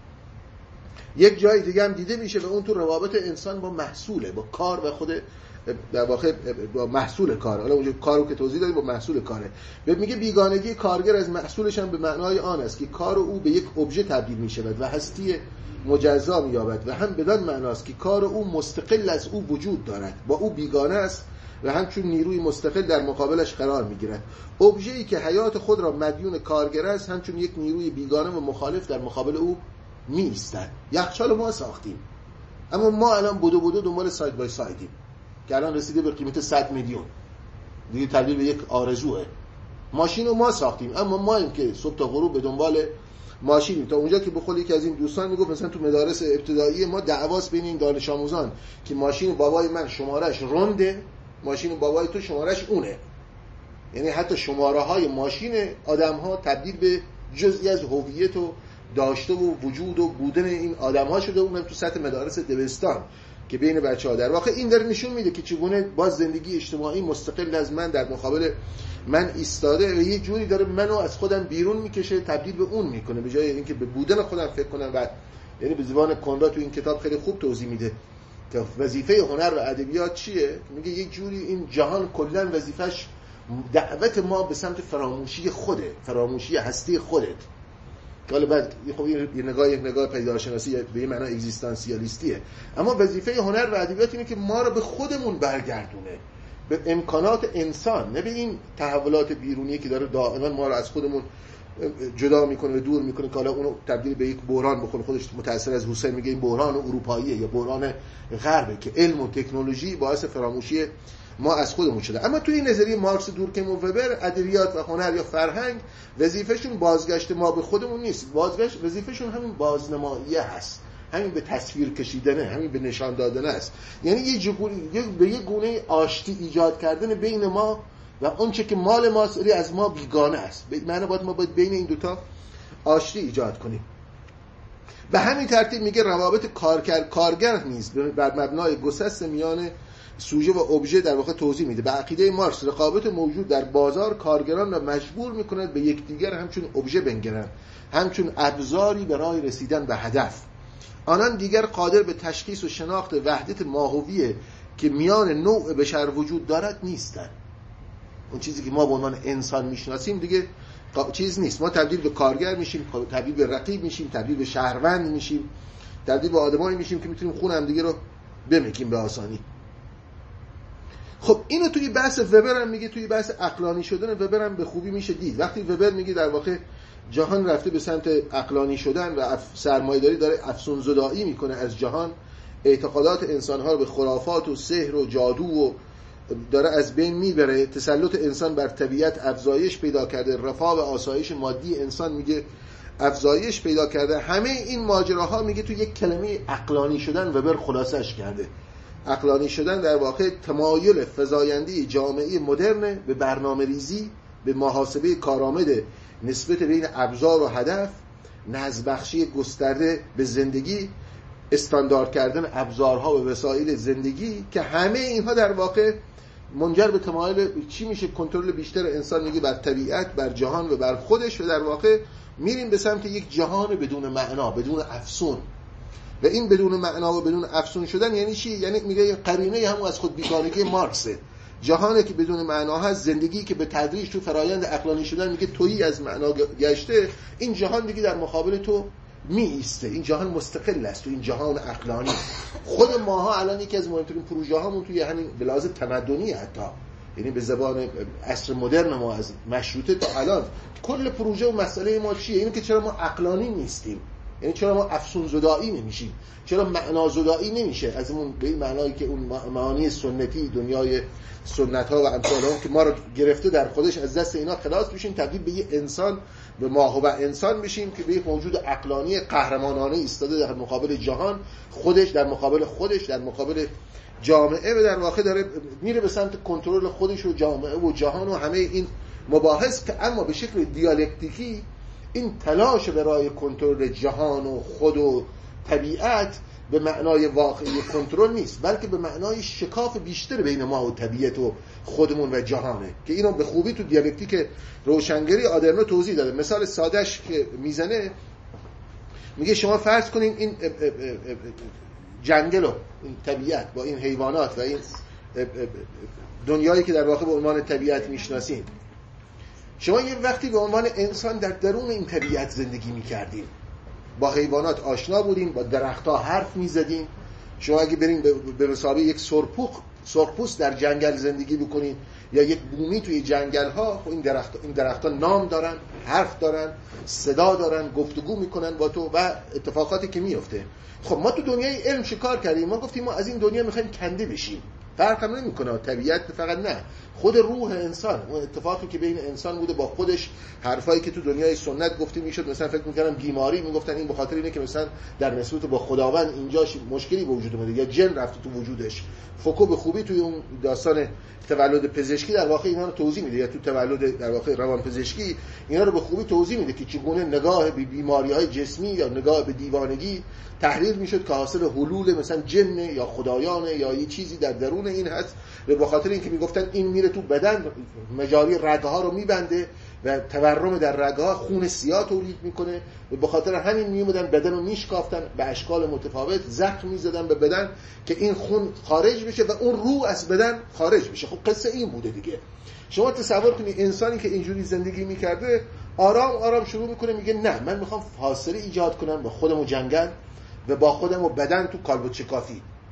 یک جای دیگه هم دیده میشه و اون تو روابط انسان با محصوله، با کار و خود در واقع با محصول کار. حالا اونجا کارو که توضیح دادیم با محصول کاره. میگه بیگانگی کارگر از محصولش هم به معنای آن است که کار او به یک ابژه تبدیل میشود و هستی مجزا مییابد و هم بدان معناست که کار او مستقل از او وجود دارد، با او بیگانه است و همچون نیروی مستقل در مقابلش قرار میگیرد. ابژه‌ای که حیات خود را مدیون کارگر است همچون یک نیروی بیگانه و مخالف در مقابل او میایستد. یخچال ما ساختیم، اما ما الان بدو دنبال ساید بای سایدیم که الان رسیده به قیمت 100 میلیون، دیگه تبدیل به یک آرزوئه. ماشین رو ما ساختیم، اما ما این که صبح تا غروب به دنبال ماشینیم. تا اونجا که به خود یکی از این دوستان میگفت مثلا تو مدارس ابتدایی ما دعواست بین این دانش آموزان که ماشین بابای من شمارش رونده، ماشین بابای تو شمارش اونه. یعنی حتی شماره های ماشین آدم ها تبدیل به جزئی از هویت و داشته و وجود و بودن این آدم ها شده، اونم تو سطح مدارس دبستان که بین بچه‌ها. در واقع این داره نشون میده که چگونه باز زندگی اجتماعی مستقل از من در مقابل من ایستاده و یه جوری داره منو از خودم بیرون میکشه، تبدیل به اون میکنه، به جای اینکه به بودن خودم فکر کنم. و یعنی به زبان کنراد تو این کتاب خیلی خوب توضیح میده که وظیفه هنر و ادبیات چیه. میگه یک جوری این جهان کلا وظیفش دعوت ما به سمت فراموشی خوده، فراموشی هستی خودت. حالا بعد خب یه نگاه پیداشناسی به این معنی اگزیستانسیالیستیه، اما وظیفه هنر و ادبیات اینه که ما رو به خودمون برگردونه، به امکانات انسان، نه به این تحولات بیرونی که داره دائما ما رو از خودمون جدا میکنه و دور میکنه که حالا اونو تبدیل به یک بحران بکنه. خودش متأثر از حسین میگه این بحران اروپاییه یا بحران غربه که علم و تکنولوژی باعث فراموشی ما از خودمون شده. اما توی این نظریه مارکس، دورکهیم و وبر، ادبیات و هنر یا فرهنگ وظیفه‌شون بازگشت ما به خودمون نیست. وظیفه‌شون همین بازنماییه هست، همین به تصویر کشیدنه، همین به نشان دادن است. یعنی به یه گونه آشتی ایجاد کردن بین ما و اون چه که مال ماست ولی از ما بیگانه است. به معنی ما باید بین این دوتا آشتی ایجاد کنیم. به همین ترتیب میگه روابط کارگر نیز بر مبنای گسست میان سوژه و ابژه در واقع توضیح میده. به عقیده مارکس رقابت موجود در بازار کارگران را مجبور میکند به یکدیگر همچون ابژه بنگرند، همچون ابزاری برای رسیدن به هدف. آنان دیگر قادر به تشخیص و شناخت وحدت ماهویه که میان نوع بشر وجود دارد نیستند. اون چیزی که ما به عنوان انسان میشناسیم دیگه چیز نیست. ما تبدیل به کارگر میشیم، تبدیل به رقیب میشیم، تبدیل به شهروند میشیم، تبدیل به آدمایی میشیم که میتونیم خون هم دیگه رو بمکیم به آسانی. خب اینو توی بحث وبر هم میگه، توی بحث عقلانی شدن وبر هم به خوبی میشه دید. وقتی وبر میگه در واقع جهان رفته به سمت عقلانی شدن و سرمایه‌داری داره افسون زدایی میکنه از جهان، اعتقادات انسان‌ها رو به خرافات و سحر و جادو و داره از بین میبره، تسلط انسان بر طبیعت افزایش پیدا کرده، رفاه و آسایش مادی انسان میگه افزایش پیدا کرده. همه این ماجراها میگه تو یک کلمه عقلانی شدن وبر خلاصش کرده. عقلانی شدن در واقع تمایل فزاینده جامعه مدرن به برنامه‌ریزی، به محاسبه کارآمد نسبت بین ابزار و هدف، نظم‌بخشی گسترده به زندگی، استاندارد کردن ابزارها و وسایل زندگی، که همه اینها در واقع منجر به تمایل چی میشه؟ کنترل بیشتر انسان میگه بر طبیعت، بر جهان و بر خودش، و در واقع میریم به سمت یک جهان بدون معنا، بدون افسون. و این بدون معنا و بدون افسون شدن یعنی چی؟ یعنی میگه قرینه همون از خود بیگانگی مارکسه. جهانی که بدون معنا هست، زندگی که به تدریج تو فرایند عقلانی شدن میگه تویی از معنا گشته، این جهان دیگه در مقابل تو می ایسته. این جهان مستقل است، تو این جهان عقلانی. خود ماها الان یکی از مهمترین پروژه هامون توی همین بلاز تمدنی، حتی یعنی به زبان عصر مدرن ما از مشروطه تا الان کل پروژه و مسئله ما چیه؟ اینه که چرا ما عقلانی نیستیم، یعنی چرا ما افسون زدایی نمیشیم، چرا معنا زدایی نمیشه از اون به این معنایی که اون معانی سنتی، دنیای سنت ها و امثال ها که ما رو گرفته در خودش، از دست اینا خلاص بشیم، تبدیل به یه انسان، به ماهو انسان بشیم که به یک موجود عقلانی قهرمانانه ایستاده در مقابل جهان، خودش در مقابل خودش، در مقابل جامعه، و در واقع داره میره به سمت کنترل خودش و جامعه و جهان و همه این مباحث، که اما به شکل دیالکتیکی این تلاش برای کنترل جهان و خود و طبیعت به معنای واقعی کنترل نیست، بلکه به معنای شکاف بیشتر بین ما و طبیعت و خودمون و جهانه، که اینو به خوبی تو دیالکتیک روشنگری آدرنو توضیح داده. مثال سادهش که میزنه، میگه شما فرض کنین این جنگل و این طبیعت با این حیوانات و این دنیایی که در واقع به عنوان طبیعت میشناسین، شما یه وقتی به عنوان انسان در درون این طبیعت زندگی میکردین، با حیوانات آشنا بودین، با درختها حرف میزدین. شما اگه برین به مسابقه یک سرخپوست در جنگل زندگی بکنین یا یک بومی توی جنگل ها، این درختها نام دارن، حرف دارن، صدا دارن، گفتگو میکنن با تو و اتفاقاتی که میفته. خب ما تو دنیای علم شکار کردیم، ما گفتیم ما از این دنیا میخوایم کنده بشیم. فرق هم نمیکنه، طبیعت فقط نه، خود روح انسان، اون اتفاقی که بین انسان بوده با خودش، حرفایی که تو دنیای سنت گفته میشد، مثلا فکر میکردم بیماری میگفتن این به خاطر اینه که مثلا در نسبت با خداوند اینجاش مشکلی به وجود اومده یا جن رفته تو وجودش. فوکو به خوبی توی اون داستان تولد پزشکی در واقع اینا رو توضیح میده، یا تو تولد در واقع روان پزشکی اینا رو به خوبی توضیح میده که چگونه نگاه به بیماری‌های جسمی یا نگاه به دیوانگی تحلیل میشد که حاصل حلول مثلا جن یا خدایان یا یه چیزی در درون این هست، و به خاطر اینکه میگفتن این میره تو بدن، مجاری رگ‌ها رو میبنده و تورم در رگ‌ها خون سیاه تولید میکنه، و به خاطر همین میومدن بدن رو میشکافتن، به اشکال متفاوت زخم میزدن به بدن که این خون خارج بشه و اون روح از بدن خارج بشه. خب قصه این بوده دیگه. شما تصور کنید انسانی که اینجوری زندگی میکرده آرام آرام شروع میکنه میگه نه، من میخوام فاصله ایجاد کنم با خودم و جنگل و با خودم و بدن تو کالبد شکافی.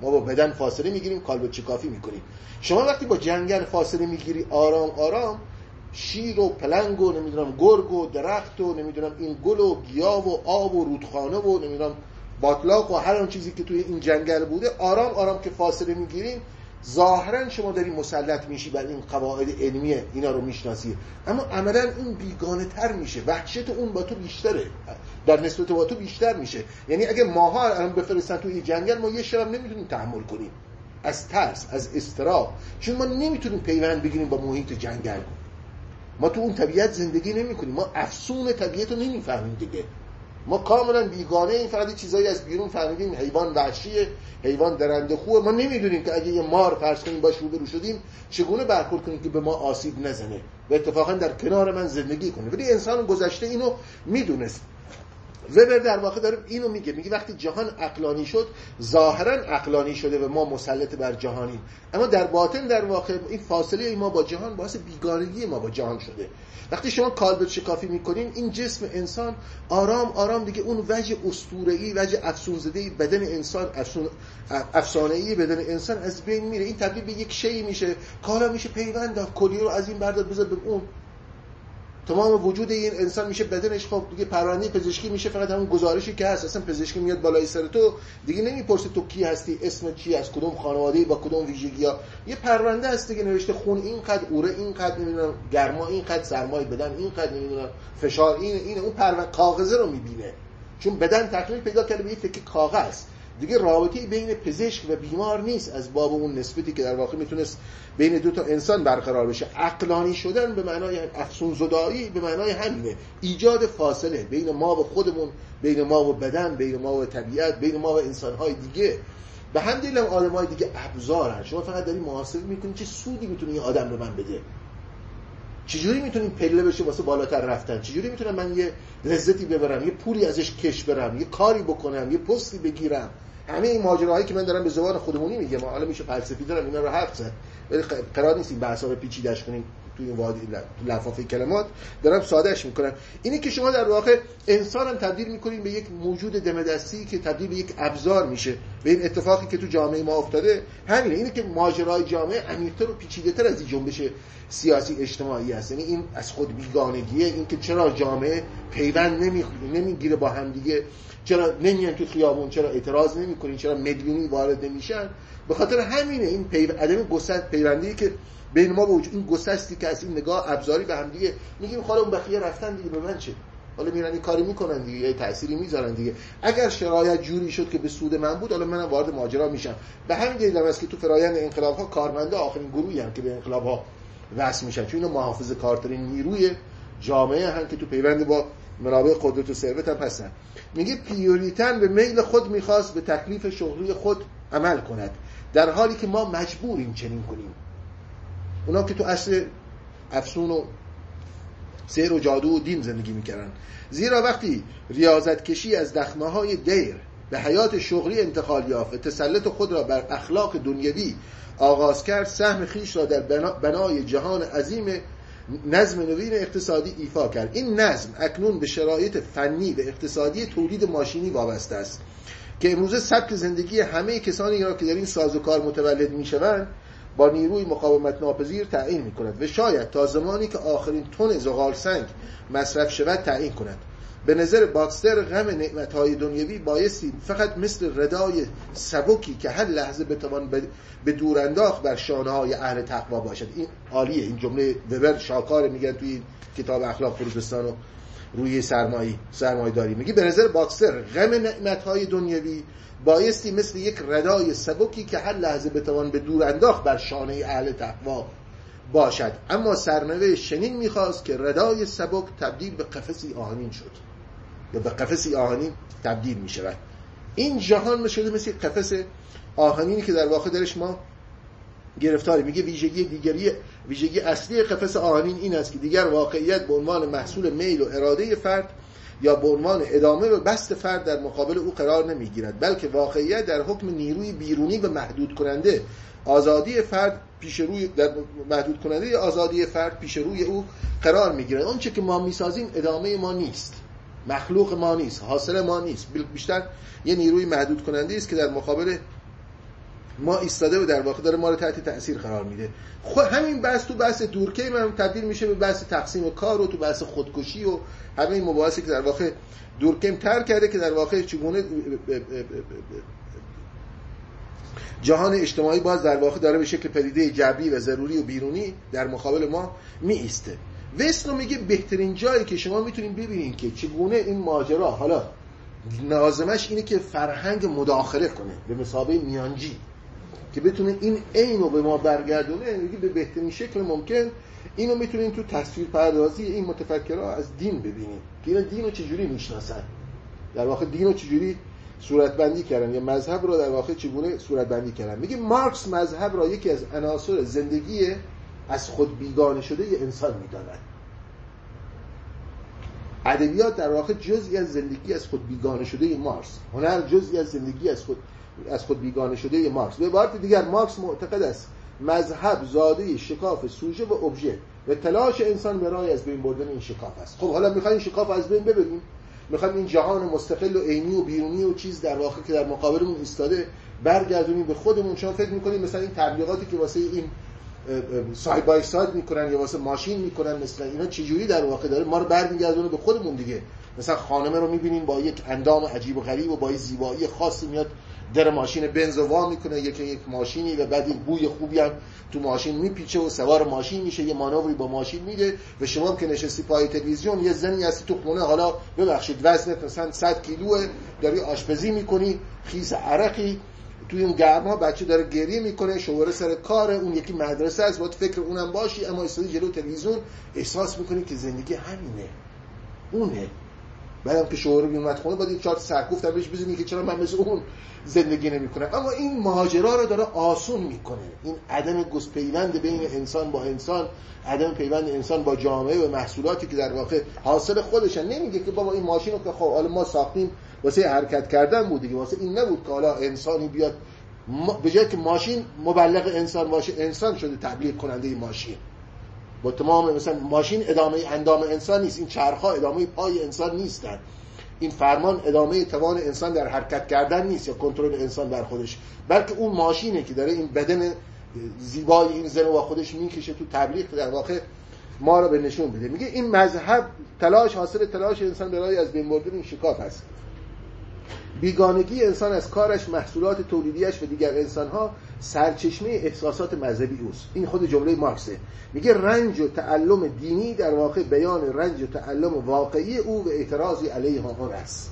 ما با بدن فاصله میگیریم، کالبد شکافی میکنیم. شما وقتی با جنگل فاصله میگیری آرام آرام، شیر و پلنگ و نمیدونم گرگ و درخت و نمیدونم این گل و گیاه و آب و رودخانه و نمیدونم باطلاق و هر آن چیزی که توی این جنگل بوده، آرام آرام که فاصله میگیریم، ظاهرا شما داری مسلط میشی بر این قواعد علمیه، اینا رو میشناسی، اما عملا این بیگانه تر میشه، وحشت اون با تو بیشتره، در نسبت با تو بیشتر میشه. یعنی اگه ماها الان بفرستن توی جنگل، ما یه شب نمیتونیم تحمل کنیم از ترس، از اضطراب، چون ما نمیتونیم پیوند بگیریم با محیط جنگل. ما تو اون طبیعت زندگی نمی‌کنیم، ما افسون طبیعت رو نمی‌فهمیم دیگه، ما کاملا بیگانه این، فقط چیزایی از بیرون فهمیدیم، حیوان وحشیه، حیوان درنده خوبه، ما نمیدونیم که اگه یه مار فرض کنیم باش روبرو شدیم چگونه برخورد کنیم که به ما آسیب نزنه و اتفاقا در کنار من زندگی کنه. ولی انسان گذشته اینو میدونست. وبر در واقع داره اینو میگه وقتی جهان عقلانی شد، ظاهرا عقلانی شده و ما مسلط بر جهانیم، اما در باطن در واقع این فاصله ما با جهان باعث بیگانگی ما با جهان شده. وقتی شما کالبد شکافی میکنین، این جسم انسان آرام آرام دیگه اون وجه اسطوره‌ای، وجه افسونزده‌ای بدن انسان، افسانه‌ای بدن انسان از بین میره. این تبدیل به یک شی میشه که حالا میشه پیوند داد، کلیه رو از این بردار بذار به اون. تمام وجود این انسان میشه بدنش، خب دیگه پرونده پزشکی میشه فقط همون گزارشی که هست. اصلا پزشکی میاد بالای سر تو دیگه نمیپرسه تو کی هستی، اسم چی، از کدوم خانواده، با کدوم ویژگی‌ها. یه پرونده هست دیگه، نوشته خون اینقدر، اوره اینقدر، نمیدونم گرما اینقدر، سرمای بدن اینقدر، نمیدونم فشار این اون پرونده کاغذه رو میبینه، چون بدن تکمیل پیدا کرده به این فکر کاغذ. دیگه رابطه‌ای بین پزشک و بیمار نیست از باب اون نسبتی که در واقع میتونست بین دو تا انسان برقرار بشه. عقلانی شدن به معنای افسون‌زدایی به معنای همینه، ایجاد فاصله بین ما و خودمون، بین ما و بدن، بین ما و طبیعت، بین ما و انسان‌های دیگه. به همین دلیل آدم‌های دیگه ابزارن، شما فقط داری محاسبه می‌کنی چه سودی میتونه این آدم به من بده، چجوری میتونیم پله بشه واسه بالاتر رفتن، چجوری میتونم من یه لذتی ببرم، یه پولی ازش کش برم، یه کاری بکنم، یه پستی بگیرم. همه این ماجراهایی که من دارم به زبان خودمونی میگم، حالا میشه فلسفی دارم اینا رو حرف زد، ولی قرار نیست این بحثا رو پیچیده‌اش کنیم توی این وادی لفافه کلمات، دارم سادهش میکنم. اینی که شما در واقع انسانم تبدیل میکنین به یک موجود دم دستی که تبدیل به یک ابزار میشه. به این اتفاقی که تو جامعه ما افتاده همینه. اینه که ماجرای جامعه عمیق‌تر و پیچیده‌تر از این جنبش سیاسی اجتماعی است. یعنی این از خود بیگانگیه، این که چرا جامعه پیوند نمیگیره با هم دیگه، چرا نمیان تو خیابون، چرا اعتراض نمیکنین، چرا میلیونی وارد نمیشن. به خاطر همینه این عدم پیوندی که بین ما با این گسستی که از این نگاه ابزاری به هم دیگه میگیم حالا اون بقیه رفتن دیگه به من چه، حالا میرن این کاری میکنن دیگه، یه تأثیری میذارن دیگه، اگر شرایط جوری شد که به سود من بود حالا منم وارد ماجرا میشم. به همین دلیل است که تو فرآیند انقلاب ها کارمندا آخرین گروهی هم که به انقلاب ها وصل میشن، چون اینا محافظه کارترین نیروی جامعه هم که تو پیوند با منابع قدرت و ثروت هم هستن. میگه پیوریتن به میل خود میخواست به تکلیف شغلی خود عمل کند، در حالی که ما مجبوریم چنین کنیم. اونا که تو اصل افسون و سحر و جادو و دین زندگی میکردن، زیرا وقتی ریاضت کشی از دخمه‌های دیر به حیات شغلی انتقال یافت، تسلط خود را بر اخلاق دنیوی آغاز کرد، سهم خیش را در بنای جهان عظیم نظم نوین اقتصادی ایفا کرد. این نظم اکنون به شرایط فنی و اقتصادی تولید ماشینی وابسته است که امروزه سبک زندگی همه کسانی را که در این سازوکار متولد میشوند با نیروی مقاومت ناپذیر تعیین می‌کند و شاید تا زمانی که آخرین تن زغال سنگ مصرف شود تعیین کند. به نظر باکستر غم نعمت‌های دنیوی بایستی فقط مثل ردای سبکی که هر لحظه بتوان به دور انداخت بر شانه‌های اهل تقوا باشد. این عالیه، این جمله وبر شاکار میگن توی کتاب اخلاق پروتستان و روی سرمایه‌داری. میگه به نظر باکستر غم نعمت‌های دنیوی بایستی مثل یک ردای سبکی که هر لحظه بتوان به دور انداخت بر شانه اهل تقوا باشد، اما سرنوشت چنین میخواست که ردای سبک تبدیل به قفسی آهنین شد یا به قفسی آهنین تبدیل میشود. این جهان شده مثل قفس آهنینی که در واقع درش ما گرفتاری. میگه ویژگی اصلی قفس آهنین این است که دیگر واقعیت به عنوان محصول میل و اراده فرد یا به عنوان ادامه و بسط فرد در مقابل او قرار نمیگیرد، بلکه واقعیت در حکم نیروی بیرونی و محدود کننده آزادی فرد پیش روی او قرار میگیرد. اون چه که ما میسازیم ادامه ما نیست، مخلوق ما نیست، حاصل ما نیست، بیشتر یه نیروی محدود کننده است که در مقابل ما ایستاده و در واقع داره ما رو تحت تأثیر قرار میده. همین بحث تو بحث دورکیم هم تبدیل میشه به بحث تقسیم کار و تو بحث خودکشی و همه این مباحثی که در واقع دورکیم طرح کرده که در واقع چگونه جهان اجتماعی باز در واقع داره به شکل پدیده جبری و ضروری و بیرونی در مقابل ما می ایسته. وسنو میگه بهترین جایی که شما میتونید ببینید که چگونه این ماجرا حالا لازمش اینه که فرهنگ مداخله کنه به مثابه میانجی که بتونه این عینو به ما برگردونه، میگه به بهترین شکل ممکن اینو میتونید تو تصویر پردازی این متفکرها از دین ببینید که اینا دینو چجوری میشناسن، در واقع دینو چجوری صورتبندی کردن یا مذهب رو در واقع چگونه صورتبندی کردن. میگه مارکس مذهب را یکی از عناصر زندگی از خود بیگانه شده ی انسان میداند. ادبیات در واقع جزئی از زندگی از خود بیگانه شده مارکس، هنر جزئی از زندگی از خود بیگانه شده مارکس. به عبارت دیگر مارکس معتقد است مذهب زاده شکاف سوژه و ابژه و تلاش انسان برای از بین بردن این شکاف است. خب حالا میخوایم این شکاف از بین ببریم، میخوایم این جهان مستقل و عینی و بیرونی و چیز در واقع که در مقابلمون ایستاده برگردونیم به خودمون. شما فکر میکنید مثلا این تبلیغاتی که واسه این ساید بای ساید میکنن یا واسه ماشین میکنن مثلا اینا چجوری در واقع داره ما رو برمیگردونه به خودمون دیگه؟ مثلا خانمه رو میبینیم با یک اندام عجیب و غریب و با یک زیبایی خاصی میاد در ماشین بنز وا میکنه یک ماشینی و بعد این بوی خوبی هم تو ماشین میپیچه و سوار ماشین میشه، یه مانوری با ماشین میده و شما هم که نشستی پای تلویزیون یه زنی هستی تو خونه، حالا ببخشید وزنت مثلا 100 کیلوه، داری آشپزی میکنی، خیس عرقی توی اون گرما، بچه داره گریه میکنه، شوهر سر کاره، اون یکی مدرسه است، باید فکر اونم باشی، اما ایستادی جلو تلویزیون احساس میکنی که زندگی همینه اونه. بعدم که شوهر میومد خونه باید این 4 سرکوفت بهش بزنی که چرا من مثل اون زندگی نمیکنم. اما این ماجرا رو داره آسون میکنه، این عدم گسپیوند بین انسان با انسان، عدم پیوند انسان با جامعه و محصولاتی که در واقع حاصل خودشن. نمیگه که بابا این ماشین رو که خب حالا ما ساختیم واسه حرکت کردن بود دیگه، واسه این نبود که حالا انسانی بیاد به جای که ماشین مبلغ انسان باشه انسان شده تبلیغ کننده این ماشین. با تمام مثلا ماشین ادامه اندام انسان نیست، این چرخ‌ها ادامه پای انسان نیستن، این فرمان ادامه توان انسان در حرکت کردن نیست یا کنترل انسان بر خودش، بلکه اون ماشینه که داره این بدن زیبای این زن و خودش میکشه تو تبلیغ در واقع ما رو به نشون بده. میگه این مذهب تلاش حاصل تلاش انسان برای از بین بردن این شکاف است. بیگانگی انسان از کارش، محصولات تولیدیش و دیگر انسانها سرچشمه احساسات مذهبی اوست. این خود جمله مارکسه. میگه رنج و تعلم دینی در واقع بیان رنج و تعلم واقعی او و اعتراضی علیه آن است.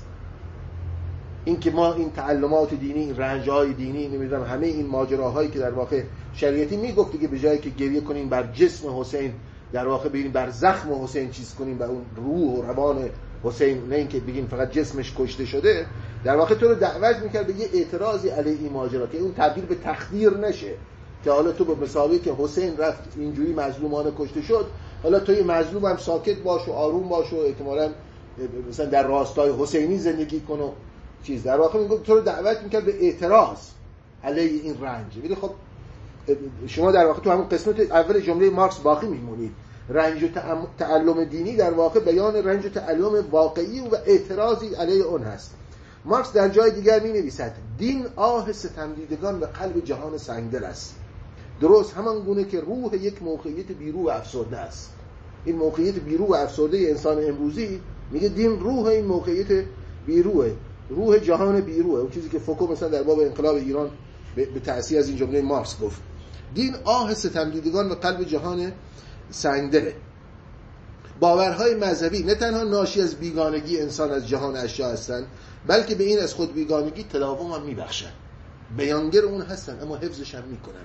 این که ما این تعلمات دینی، رنج‌های دینی، نمیدونم همه این ماجراهایی که در واقع شریعتی میگفت که به جایی که گریه کنیم بر جسم حسین در واقع ببینیم بر زخم حسین چیز کنیم، بر اون روح و روان حسین، نه اینکه بگیم فقط جسمش کشته شده، در واقع تو رو دعوت میکرد به یه اعتراضی علیه این ماجرا که اون تبدیل به تقدیر نشه که حالا تو به مسابقه که حسین رفت اینجوری مظلومانه کشته شد، حالا تو یه مظلوم هم ساکت باش و آروم باش و احتمالاً مثلا در راستای حسینی زندگی کن و چیز. در واقع میگم تو رو دعوت میکرد به اعتراض علیه این رنج. ولی خب شما در واقع تو همون قسمت اول جمله مارکس باقی میمونید. رنج و تعلم دینی در واقع بیان رنج و تعلم واقعی و اعتراضی علیه اون هست. مارکس در جای دیگر می نویسد دین آه ستمدیدگان به قلب جهان سنگدل است، درست همان گونه که روح یک موقعیت بیرو و افسرده است. این موقعیت بیرو و افسرده انسان امروزی، میگه دین روح این موقعیت بیروه، روح جهان بیروه. اون چیزی که فوکو مثلا در باب انقلاب ایران به تأثیر از این جمله مارکس گفت، دین آه ستمدیدگان به قلب جهان سنگدله. باورهای مذهبی نه تنها ناشی از بیگانگی انسان از جهان اشیا هستند، بلکه به این از خود بیگانگی تداوم هم میبخشن. بیانگر اون هستن اما حفظش هم میکنن.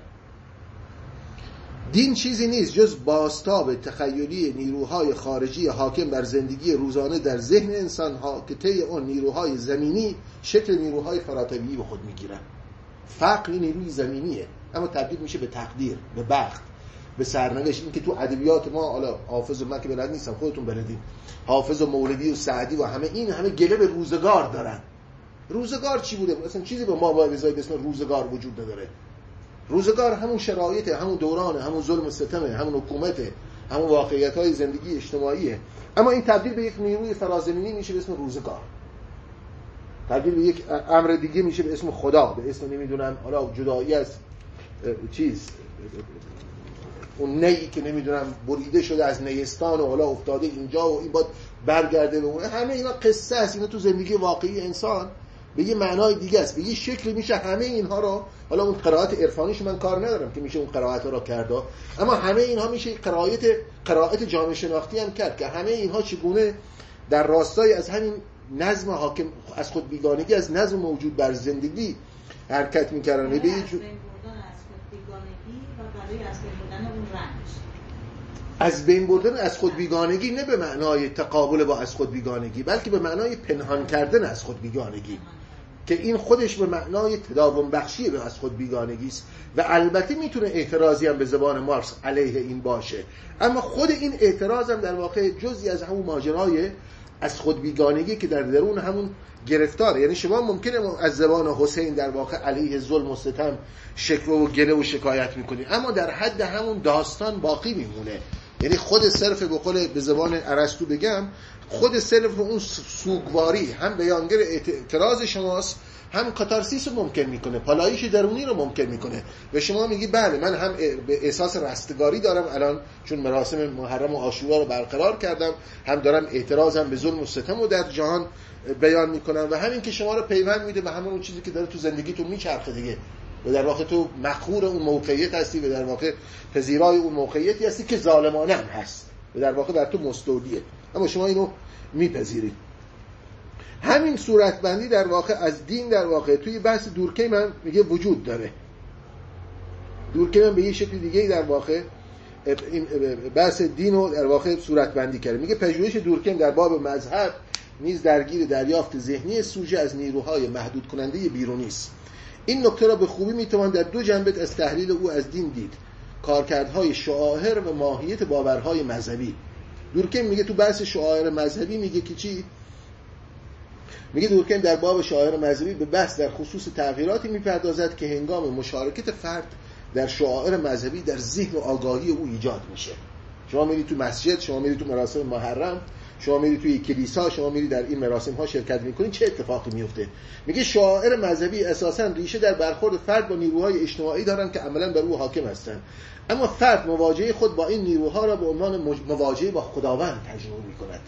دین چیزی نیست جز بازتاب تخیلی نیروهای خارجی حاکم بر زندگی روزانه در ذهن انسانها که طی اون نیروهای زمینی شکل نیروهای فراتبیعی به خود میگیرن. فقر نیروی زمینیه اما تبدیل میشه به تقدیر، به بخت، به سرنوشت. این که تو ادبیات ما، حالا حافظ و من که بلد نیستم، خودتون بلدین، حافظ و مولوی و سعدی و همه گله به روزگار دارن. روزگار چی بوده؟ مثلا چیزی به ما باید بذاری به اسم روزگار وجود نداره. روزگار همون شرایطه، همون دورانه، همون ظلم و ستمه، همون حکومته، همون واقعیت‌های زندگی اجتماعیه. اما این تبدیل به یک نیروی فرازمینی میشه به اسم روزگار. تبدیل به یک امر دیگه میشه به اسم خدا، به اسم نمیدونم حالا جدایی از چیز، اون نیی که نمیدونم بریده شده از نیستان و حالا افتاده اینجا و این باید برگرده به اون. همه اینا قصه است، اینا تو زندگی واقعی انسان به یه معنای دیگه است، به یه شکلی میشه همه اینها رو، حالا اون قرائت عرفانیش من کار ندارم که میشه اون قرائت رو کرد، اما همه اینها میشه قرائت جامعه شناختی هم کرد که همه اینها چگونه در راستای از همین نظم حاکم از خود بیگانگی، از نظم موجود بر زندگی حرکت میکردن. به از بین بردن از خود بیگانگی نه به معنای تقابل با از خود بیگانگی، بلکه به معنای پنهان کردن از خود بیگانگی، که این خودش به معنای تداوم بخشی به از خود بیگانگی است. و البته میتونه اعتراضی هم به زبان مارکس علیه این باشه، اما خود این اعتراض هم در واقع جزئی از همون ماجرای از خود بیگانگی که در درون همون گرفتاره. یعنی شما ممکنه از زبان حسین در واقع علیه ظلم و ستم شکوه و گله و شکایت میکنید، اما در حد همون داستان باقی میمونه. یعنی خود صرف به زبان ارسطو بگم، خود صرف اون سوگواری هم بیانگر اعتراض شماست، هم کاتارسیس رو ممکن میکنه، پالایش درونی رو ممکن میکنه. و شما میگی بله من هم به احساس رستگاری دارم الان چون مراسم محرم و عاشورا رو برقرار کردم، هم دارم اعتراضم به ظلم و ستم رو در جهان بیان میکنم، و همین که شما رو پیوند میده به همون چیزی که داره تو زندگیتون میچرخه دیگه. و در واقع تو مخور اون موقعیت هستی و در واقع پذیرای اون موقعیتی هستی که ظالمانه هم هست و در واقع بر تو مستولیه، اما شما اینو میپذیرید. همین صورتبندی در واقع از دین در واقع توی بحث دورکهیم هم میگه وجود داره. دورکهیم به یه شکل دیگه در واقع این بحث دین رو در واقع صورتبندی کرده. میگه پژوهش دورکهیم در باب مذهب نیز درگیر دریافت ذهنی سوژه از نیروهای محدود کننده بیرونی است. این نکته را به خوبی میتوان در دو جنبه از تحلیل او از دین دید: کارکردهای شعائر و ماهیت باورهای مذهبی. دورکهیم میگه تو بحث شعائر مذهبی میگه که چی؟ میگه دورکهیم در باب شعائر مذهبی به بحث در خصوص تغییراتی میپردازد که هنگام مشارکت فرد در شعائر مذهبی در ذهن و آگاهی او ایجاد میشه. شما میری تو مسجد، شما میری تو مراسم محرم، شما میری توی کلیسا، شما میری در این مراسم ها شرکت میکنید، چه اتفاقی میفته؟ میگه شعائر مذهبی اساساً ریشه در برخورد فرد با نیروهای اجتماعی دارن که عملاً بر او حاکم هستند، اما فرد مواجهه خود با این نیروها را به عنوان مواجهه با خداوند تجربه میکند.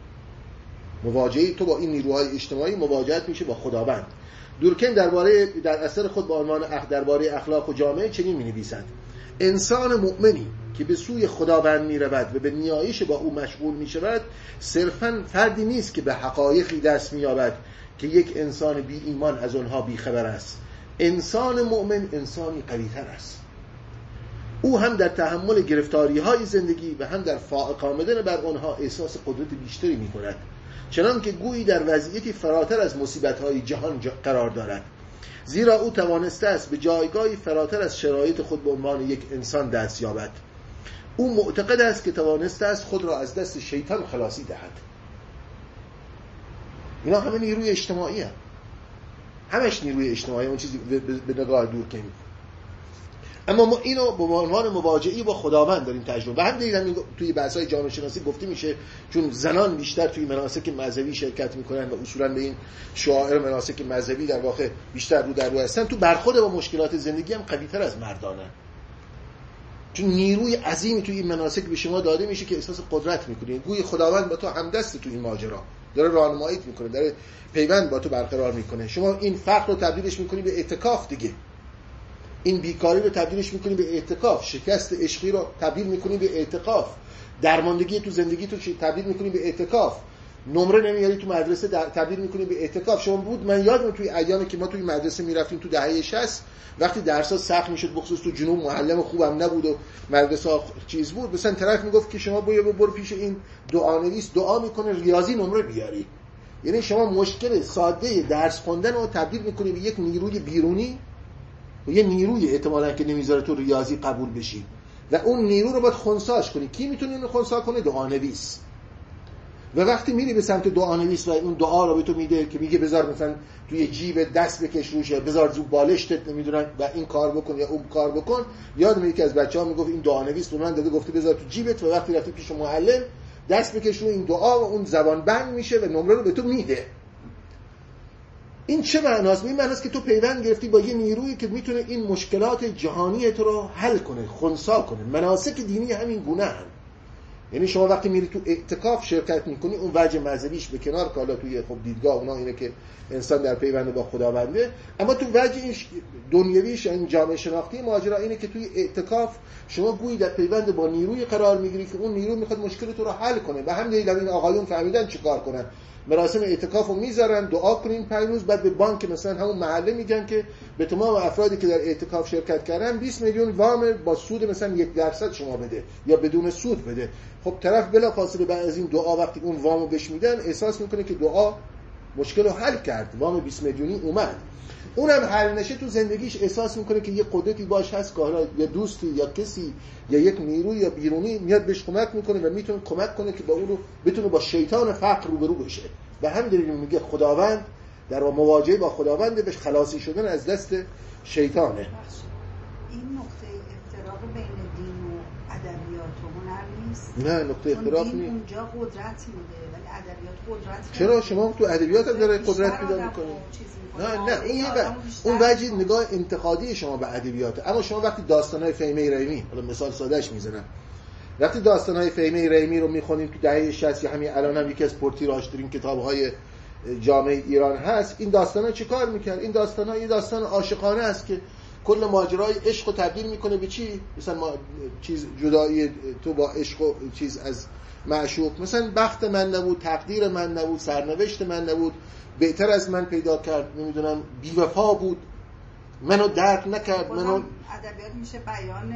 مواجهه تو با این نیروهای اجتماعی مواجهت میشه با خداوند. دورکهیم در اثر خود با عنوان درباره اخلاق و جامعه چنین می‌نویسد: انسان مؤمنی که به سوی خداوند می‌رود و به نیایش با او مشغول می‌شود صرفاً فردی نیست که به حقایقی دست می‌یابد که یک انسان بی ایمان از آنها بی‌خبر است. انسان مؤمن انسانی قوی‌تر است. او هم در تحمل گرفتاری‌های زندگی و هم در فائق آمدن بر آنها احساس قدرت بیشتری می‌کند، چنان که گویی در وضعیتی فراتر از مصیبت‌های جهان قرار دارد، زیرا او توانسته است به جایگاهی فراتر از شرایط خود به عنوان یک انسان دست یابد. او معتقد است که توانسته است خود را از دست شیطان خلاصی دهد. اینا همه نیروی اجتماعی هم. همش نیروی اجتماعی، اون چیزی به نگاه دورکهیم. اما ما اینو به عنوان مواجهه با خداوند داریم تجربه. و هم دیدم توی بحث‌های جامعه شناسی گفته میشه چون زنان بیشتر توی مناسک مذهبی شرکت میکنن و اصولاً به این شعائر مناسک مذهبی در واقع بیشتر رو در رو هستن، تو برخورد با مشکلات زندگی هم قوی‌تر از مردانن، چون نیروی عظیمی توی این مناسک به شما داده میشه که احساس قدرت میکنی. گوی خداوند با تو همدست تو این ماجرا، داره راهنماییت میکنه، داره پیوند با تو برقرار میکنه. شما این فقر رو تبدیلش میکنی به اعتکاف دیگه، این بیکاری رو تبدیلش میکنی به اعتکاف، شکست عشقی رو تبدیل میکنی به اعتکاف، درماندگی تو زندگی تو تبدیل میکنی به اعتکاف، نمره نمیاری تو مدرسه تبدیل میکنی به اعتکاف. شما بود من یادم توی ایامی که ما توی مدرسه میرفتیم تو دهه 60 وقتی درس‌ها سخت میشد، بخصوص تو جنوب معلم خوبم نبود و مدرسه چیز بود، مثلا طرف میگفت که شما برو پیش این دعانویس دعا میکنه ریاضی نمره بیاری. یعنی شما مشکل ساده درس خوندن رو تبدیل میکنی به یک نیروی بیرونی و یه نیروی احتمالاً که نمیذاره تو ریاضی قبول بشی و اون نیرو رو باید خنثاش کنی. کی میتونه اینو خنثا کنه؟ دعانویس. و وقتی میری به سمت دعانویس و اون دعا رو به تو میده که میگه بذار مثلا توی جیب دست بکش روش، بذار زو بالشتت نمیدونن و این کار بکن یا اون کار بکن. یادم میاد که از بچه‌ها میگفت این دعانویس به من داده گفته بذار تو جیبت و وقتی رفتی پیش معلم دست بکش رو این دعا و اون زبان بند میشه و نمره رو به تو میده. این چه معناست؟ این معناست که تو پیوند گرفتی با یه نیرویی که میتونه این مشکلات جهانی تو رو حل کنه، خنثی کنه. مناسک دینی همین گونه هم. یعنی شما وقتی میری تو اعتکاف شرکت میکنی، اون وجه مذهبیش به کنار که حالا توی خب دیدگاه اونا اینه که انسان در پیوند با خداونده، اما تو وجه این دنیویش، این جامعه شناختی ماجرا اینه که توی اعتکاف شما گویی در پیوند با نیروی قرار میگیری که اون نیرو میخواد مشکل تو رو حل کنه. به همین دلیل این آقایون فهمیدن چیکار کنن، مراسم اعتکافو میذارن، دعا کنین 5 روز، بعد به بانک مثلا همون محله میگن که به تمام افرادی که در اعتکاف شرکت کردن 20 میلیون وام با سود مثلا 1% شما بده یا بدون سود بده. خب طرف بلافاصله بعد از این دعا وقتی اون وامو بهش میدن احساس میکنه که دعا مشکل رو حل کرد، وام 20 میلیونی اومد. اونم حل نشه تو زندگیش احساس میکنه که یه قدرتی باش هست که حالا یا دوستی یا کسی یا یک نیروی یا بیرونی میاد بهش کمک میکنه و میتونه کمک کنه که با اون رو بتونه با شیطان فقر روبرو بشه. و هم دلیل میگه خداوند در مواجهه با خداوند بهش خلاصی شدن از دست شیطانه. این نقطه افتراق بین دین و ادبیات و هنر نیست؟ نه نقطه افتراق نیست. دین اونجا قدرت میده ولی ادبیات قدرت. چرا شما تو ادبیات هم داره قدرت پیدا میکنه؟ نه اون وجه نگاه انتقادی شما به ادبیات. اما شما وقتی داستان‌های فیمه ریمی، حالا مثال سادهش میزنم، وقتی داستان‌های فیمه ریمی رو میخونیم تو دهه 60 یا همین الان هم یکی از پرتیراژترین کتاب‌های جامعه ایران هست، این داستانا چیکار میکنه؟ این داستانا یه داستان عاشقانه است که کل ماجرای عشق رو تبدیل میکنه به چی؟ مثلا چیز جدایی تو با عشق و چیز از معشوق، مثلا بخت من نبود، تقدیر من نبود، سرنوشت من نبود، بهتر از من پیدا کرد، نمیدونم بی‌وفا بود، منو درک نکرد. منو ادبیات میشه بیان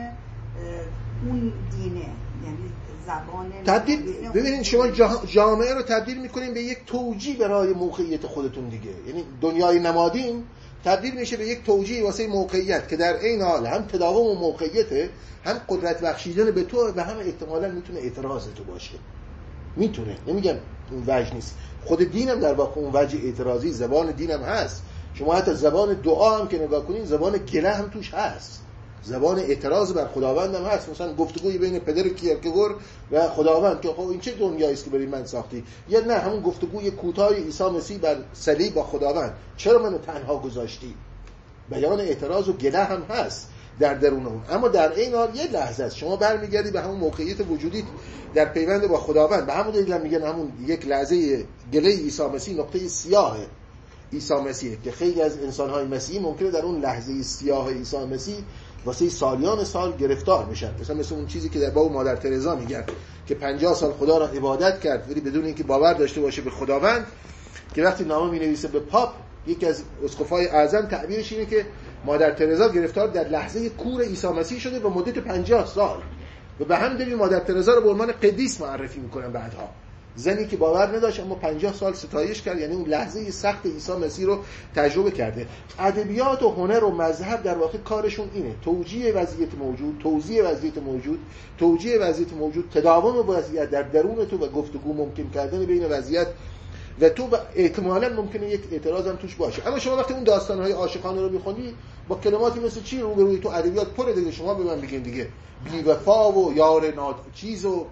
اون دینه، یعنی زبان تبدیل. ببینید شما جامعه رو تبدیل میکنین به یک توجیه برای موقعیت خودتون دیگه. یعنی دنیای نمادین تبدیل میشه به یک توجیه واسه موقعیت که در این حال هم تداوم و موقعیته، هم قدرت بخشیدن به تو و هم احتمالاً میتونه اعتراض تو باشه. میتونه، نمیگم اون وجه نیست. خود دینم در واقع اون وجه اعتراضی، زبان دینم هست. شما حتی زبان دعا هم که نگاه کنین زبان گله هم توش هست، زبان اعتراض بر خداوند هم هست. مثلا گفتگوی بین پدر کیرکگور و خداوند که خب این چه دنیایی است که برای من ساختی، یا نه همون گفتگوی کوتاه عیسی مسیح بر صلیب با خداوند، چرا منو تنها گذاشتی؟ بیان اعتراض و گله هم هست در درون اون. اما در این حال یه لحظه است شما برمیگردی به همون موقعیت وجودی در پیوند با خداوند. به همون دلیل میگن همون یک لحظه گله عیسی مسیح نقطه سیاه عیسی مسیح که خیلی از انسان‌های مسیحی ممکنه در اون لحظه سیاه عیسی مسیح واسه سالیان سال گرفتار بشن. مثل اون چیزی که در باب مادر ترزا میگن که 50 سال خدا را عبادت کرد ولی بدون اینکه باور داشته باشه به خداوند، که وقتی نامه مینویسه به پاپ، یکی از اسقفای اعظم تعبیرش اینه که مادر ترزا گرفتار در لحظه کور عیسی مسیح شده و مدت 50 سال، و به هم دلیل مادر ترزا رو به عنوان قدیس معرفی میکنن بعدها. زنی که باور نداشت اما 50 سال ستایش کرد، یعنی اون لحظه سخت عیسی مسیح رو تجربه کرده. ادبیات و هنر و مذهب در واقع کارشون اینه: توجیه وضعیت موجود، توضیح وضعیت موجود، توجیه وضعیت موجود، تداوم وضعیت در درون تو و گفتگو ممکن کردن بین وضعیت و تو، و احتمالاً ممکنه یک اعتراض هم توش باشه. اما شما وقتی اون داستان‌های عاشقانه رو می‌خونی با کلماتی مثل چی روبروی تو ادبیات پر دیگه، شما به من بگین دیگه بی‌وفا و یار چیز و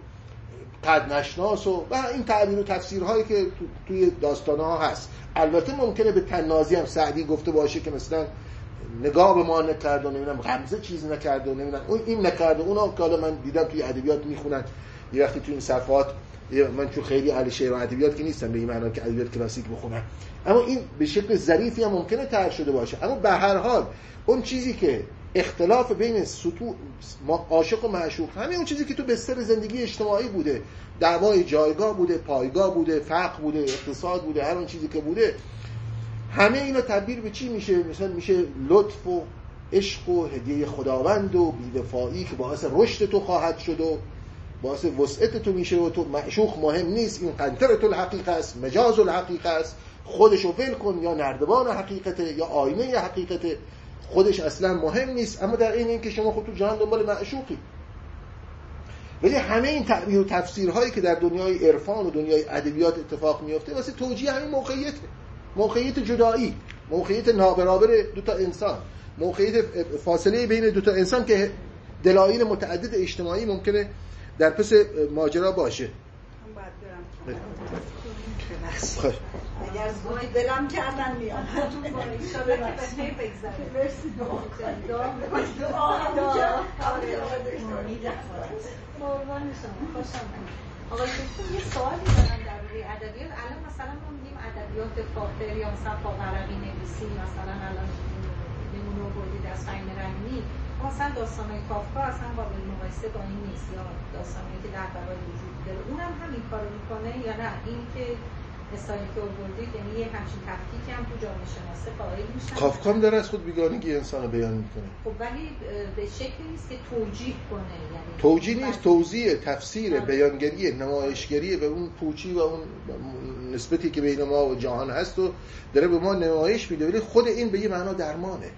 قد نشناس و این تعبیر و تفسیرهایی که توی داستان‌ها هست. البته ممکنه به طنازی هم سعدی گفته باشه که مثلا نگاه به ما نکرد و نمیدونم غمزه چیز نکرد و نمیدونم این نکرد و اونا که حالا من دیدم توی ادبیات میخونن یه وقتی توی این صفحات، من چون خیلی اهل شعر و ادبیات که نیستم به این معنا که ادبیات کلاسیک بخونم، اما این به شکل ظریفی هم ممکنه طرح شده باشه. اما به هر حال اون چیزی که اختلاف بین عاشق و معشوق، همه اون چیزی که تو بستر زندگی اجتماعی بوده، دعوای جایگاه بوده، پایگاه بوده، فقر بوده، اقتصاد بوده، هر اون چیزی که بوده، همه اینا تبدیل به چی میشه؟ مثلا میشه لطف و عشق و هدیه خداوند و بی‌وفایی که باعث رشد تو خواهد شد و باعث وسعت تو میشه و تو معشوق مهم نیست، این قنطرة الحقیقه است، مجاز الحقیقه است، خودشو ول کن، یا نردبان حقیقته یا آینه حقیقته، خودش اصلا مهم نیست. اما در این که شما خود تو جهان دنبال معشوقی. ولی همه این تعبیر و تفسیرهایی که در دنیای عرفان و دنیای ادبیات اتفاق میفته واسه توجیه همین موقعیت جدایی، موقعیت نابرابر دو تا انسان، موقعیت فاصله بین دو تا انسان که دلایل متعدد اجتماعی ممکنه در پس ماجرا باشه. باید برم اگر زودی دلم کردن میام مرسی آقای دکتر یه سوالی دارم در روی ادبیات. الان مثلا ما میگیم ادبیات فاخر یا مثلا فاقرقی نویسی، مثلا الان نمونه آوردید از فهیم رحیمی، مثلا داستان‌های کافکا اصلا قابل مقایسه با این نیست، یا داستانی که در برای وجود داره اونم همین کارو میکنه یا نه؟ این که مثالی که آوردید یعنی یه همچین تفکیکی هم تو جامعه شناسی قائل میشن. کافکا هم داره از خود بیگانگی انسان رو بیان میکنه. خب ولی به شکلی نیست که توجیه کنه، یعنی توجیه نیست، توضیح، تفسیر، بیانگری، نمایشگری و اون پوچی و اون نسبتی که بین ما و جهان هست و داره به ما نمایش میده، ولی خود این به یه معنا درمانه.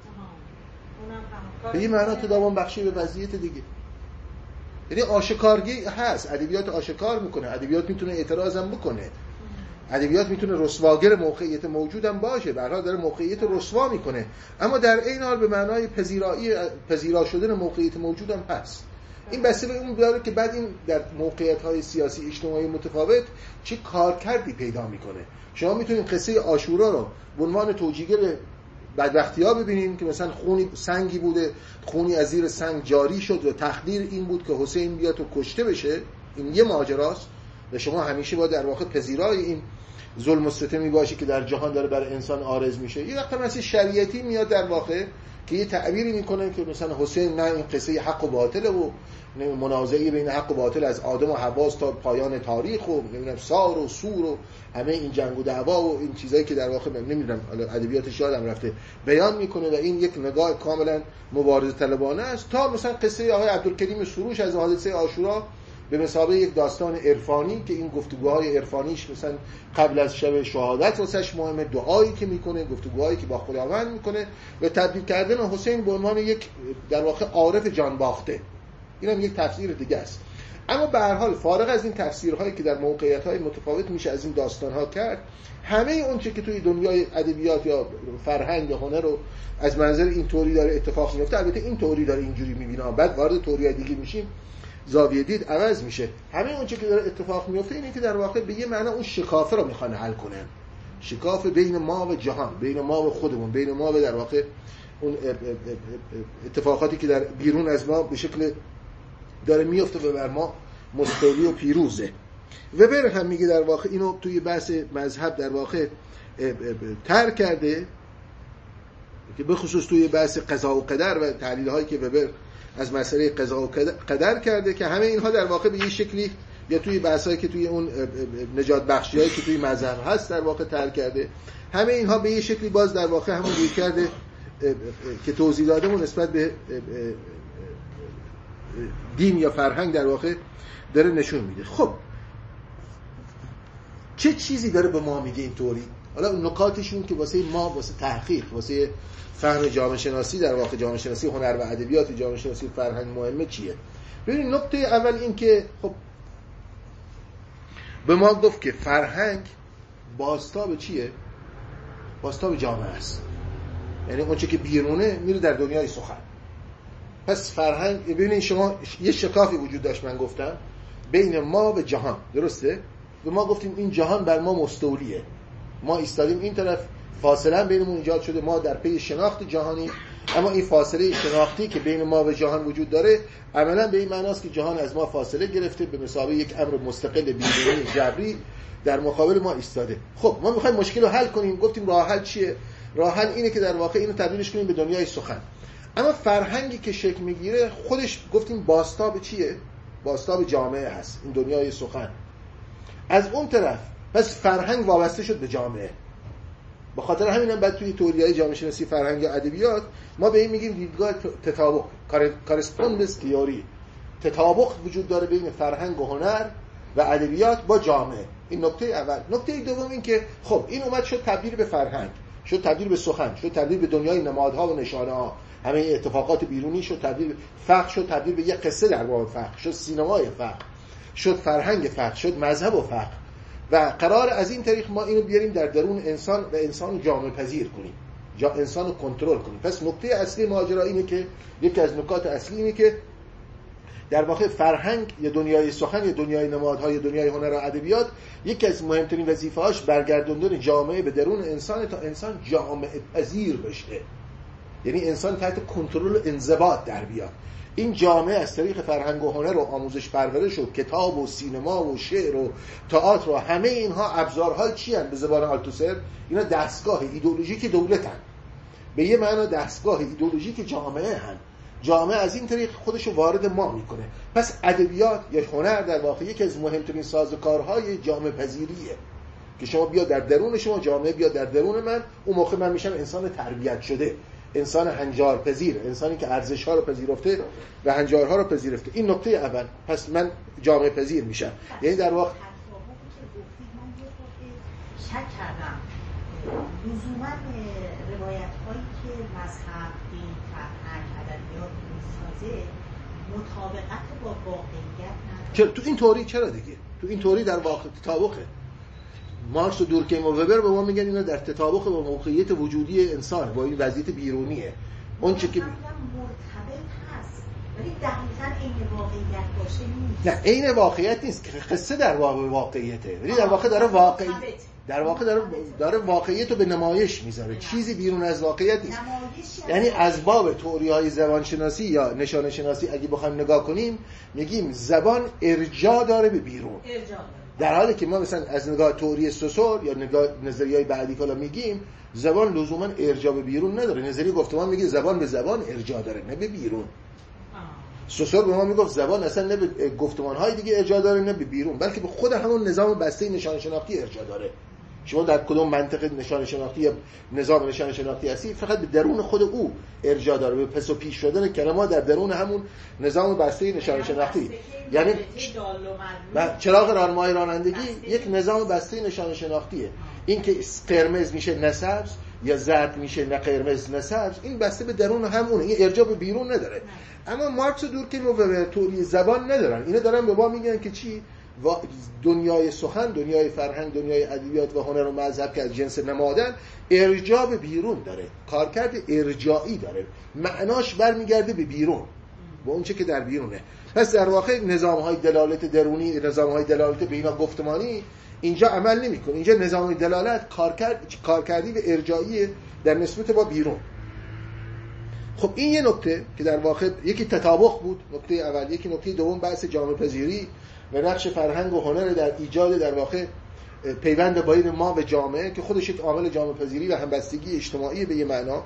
به یه معنا تداوم بخشی به وضعیت دیگه. یعنی آشکارگی هست، ادبیات آشکار میکنه، ادبیات میتونه اعتراض هم بکنه، ادبیات میتونه رسواگر موقعیت موجودم باشه، به هر حال داره موقعیت رسوا میکنه، اما در این حال به معنای پذیرا شدن موقعیت موجودم هست. این بسته به اون داره که بعد این در موقعیت‌های سیاسی اجتماعی متفاوت چه کارکردی پیدا میکنه. شما میتونید قصه عاشورا رو به عنوان توجیهگر بدبختی‌ها ببینیم که مثلا خونی سنگی بوده، خونی از زیر سنگ جاری شد و تقدیر این بود که حسین بیاد و کشته بشه. این یه ماجراست و شما همیشه باید در واقع پذیرای این ظلم و ستمی باشی که در جهان داره برای انسان عارض میشه. یه وقت مثلا شریعتی میاد در واقع که یه تعبیری میکنه که مثلا حسین نه، این قصه حق و باطله و منازعه بین حق و باطل از آدم و حوا تا پایان تاریخ و نمیدونم سار و سور و همه این جنگ و دعوا و این چیزایی که در واقع نمیدونم ادبیاتش یادم رفته بیان میکنه و این یک نگاه کاملا مبارزه طلبانه است. تا مثلا قصه آقای عبدالکریم سروش از حادثه عاشورا به مثابه یک داستان عرفانی که این گفتگوهای عرفانیش مثلا قبل از شب شهادت واسش مهمه، دعایی که میکنه، گفتگوهایی که با خداوند میکنه و تبدیل کردن حسین به عنوان یک در واقع عارف جان باخته. اینم یک تفسیر دیگه است. اما به هر حال فارغ از این تفسیرهایی که در موقعیت‌های متفاوت میشه از این داستان‌ها کرد، همه اون چه که توی دنیای ادبیات یا فرهنگ یا هنر رو از منظر این توری داره اتفاق میفته، البته این توری داره اینجوری میبینه، بعد وارد توری‌های دیگه میشیم زاویه دید عوض میشه. همه اون چه که داره اتفاق میفته اینه که در واقع به یه معنا اون شکافه رو میخوان حل کنن، شکاف بین ما و جهان، بین ما و خودمون، بین ما و در واقع اون اتفاقاتی که در بیرون از ما به شکل داره میفته و بر ما مستولی و پیروزه. وبر هم میگه در واقع اینو توی بحث مذهب در واقع ترک کرده، که به خصوص توی بحث قضا و قدر و تحلیل هایی که وبر از مسئله قضا و قدر کرده، که همه اینها در واقع به یه شکلی یا توی بحثایی که توی اون نجات بخشیایی که توی مذهب هست در واقع ترک کرده، همه اینها به یه شکلی باز در واقع همون روی کرده که توضیح دادم نسبت به دین یا فرهنگ در واقع داره نشون میده. خب چه چیزی داره به ما میگه اینطوری؟ حالا نکاتشون که واسه ما، واسه تحقیق، واسه فهم جامعه شناسی در واقع جامعه شناسی هنر و ادبیات، جامعه شناسی فرهنگ مهمه چیه؟ ببینید نکته اول این که خب به ما گفت که فرهنگ بازتاب چیه؟ بازتاب جامعه است. یعنی اون چه که بیرونه میره در دنیای سخن. پس فرهنگ، ببینید شما یه شکافی وجود داشت من گفتم بین ما و جهان، درسته؟ و ما گفتیم این جهان بر ما مستولیه، ما ایستادیم این طرف، فاصله بینمون ایجاد شده، ما در پی شناخت جهانی، اما این فاصله شناختی که بین ما و جهان وجود داره عملاً به این معناست که جهان از ما فاصله گرفته، به مثابه یک امر مستقل بیرونی جبری در مقابل ما ایستاده. خب ما میخوایم مشکل رو حل کنیم، گفتیم راه حل چیه؟ راه حل اینه که در واقع اینو تبدیلش کنیم به دنیای سخن. اما فرهنگی که شکل میگیره خودش گفتیم بازتاب چیه؟ بازتاب جامعه هست، این دنیای سخن. از اون طرف پس فرهنگ وابسته شد به جامعه. به خاطر همینم بعد توی تئوریای جامعه شناسی فرهنگ یا ادبیات ما به این میگیم دیدگاه تطابق، کارسپوندنس تئوری. تطابق وجود داره بین فرهنگ و هنر و ادبیات با جامعه. این نکته اول. نکته دوم این که خب این اومد شد تبدیل به فرهنگ، شد تبدیل به سخن، شد تبدیل به دنیای نمادها و نشانه‌ها، همه اتفاقات بیرونی شد تبدیل به فقه، شد تبدیل به یک قصه در باب فقه، شد سینمای فقه، شد فرهنگ فقه، شد مذهب و فقه. و قرار از این طریق ما اینو بیاریم در درون انسان و انسان جامعه پذیر کنیم، انسان رو کنترل کنیم. پس نکته اصلی ماجرا اینه که یکی از نکات اصلی اینه که در واقع فرهنگ یا دنیای سخن یا دنیای نمادها یا دنیای هنر و ادبیات یکی از مهمترین وظیفه‌هاش برگردوندن جامعه به درون انسان تا انسان جامعه پذیر بشه، یعنی انسان تحت کنترل انضباط در بیاد. این جامعه از طریق فرهنگ و هنر و آموزش پرورش و کتاب و سینما و شعر و تئاتر و همه اینها ابزارهای چی هستند؟ به زبان آلتوسر اینا دستگاه ایدئولوژیک دولتن، به یه معنی دستگاه ایدئولوژیک جامعه هن. جامعه از این طریق خودش رو وارد ما میکنه. پس ادبیات یا هنر در واقع یکی از مهمترین سازوکارهای جامعه پذیریه که شما بیا در درون شما، جامعه بیا در درون من، اون موقع من میشم انسان تربیت شده، انسان هنجار پذیر، انسانی که ارزش ها رو پذیرفته و هنجارها رو پذیرفته. این نکته اول. پس من جامعه پذیر میشم. یعنی در واقع شک کردم لزوما روایت هایی که مذهب، دین، فرهنگ، ادبیات میسازه مطابقت با واقعیت نداره. تو این توری چرا دیگه؟ تو این توری در واقع تطابقه. مارکس و دورکهیم و وبر به ما میگن اینا در تطابق با موقعیت وجودی انسان، با این وضعیت بیرونیه. اون چه که مرتبط هست ولی دقیقاً عین واقعیت باشه نیست. نه عین واقعیت نیست که قصه در واقع واقعیته، ولی در واقع داره واقعیت رو به نمایش میذاره، چیزی بیرون از واقعیت نیست. یعنی از باب تئوری‌های زبانشناسی یا نشانه شناسی اگه بخوایم نگاه کنیم میگیم زبان ارجاع داره به بیرون، در حالی که ما مثلا از نگاه تئوری سوسور یا نگاه نظریه‌های بعدی کلا میگیم زبان لزوما ارجاع به بیرون نداره. نظریه گفتمان میگه زبان به زبان ارجاع داره نه به بیرون. سوسور به ما میگفت زبان اصلا نه به گفتمان‌های دیگه ارجاع داره نه به بیرون، بلکه به خود همون نظام بسته نشان شناختی ارجاع داره. شما در کدوم منطقه نشان شناختی یا نظام نشان شناختی هستی فقط به درون خود او ارجاع داره، به پس و پیش شدن کلمات در درون همون نظام بسته نشان شناختی. یعنی چراغ راهنمای رانندگی یک نظام بسته نشان شناختیه. این که قرمز میشه نه سبز یا زرد میشه نه قرمز نه سبز، این بسته به درون همونه، این ارجاع به بیرون نداره. اما مارکس و دورکهیم و وبر توری زبان ندارن. اینا دارن به ما میگن که چی؟ دنیای سخن، دنیای فرهنگ، دنیای ادبیات و هنر و مذهب که از جنس نمادن ارجاع به بیرون داره، کارکرد ارجاعی داره، معناش برمیگرده به بیرون، به اون چه که در بیرونه. پس در واقع نظام‌های دلالت درونی، نظام‌های دلالت بینا گفتمانی اینجا عمل نمی‌کنه. اینجا نظام دلالت کارکردی به ارجاعی در نسبت با بیرون. خب این یه نکته که در واقع یکی تطابق بود، نکته اول. یکی نکته دوم بحث جامعه پذیری و نقش فرهنگ و هنر در ایجاد در واقع پیوند بین ما و جامعه که خودش یک عامل جامعه پذیری و همبستگی اجتماعی به یه معنا.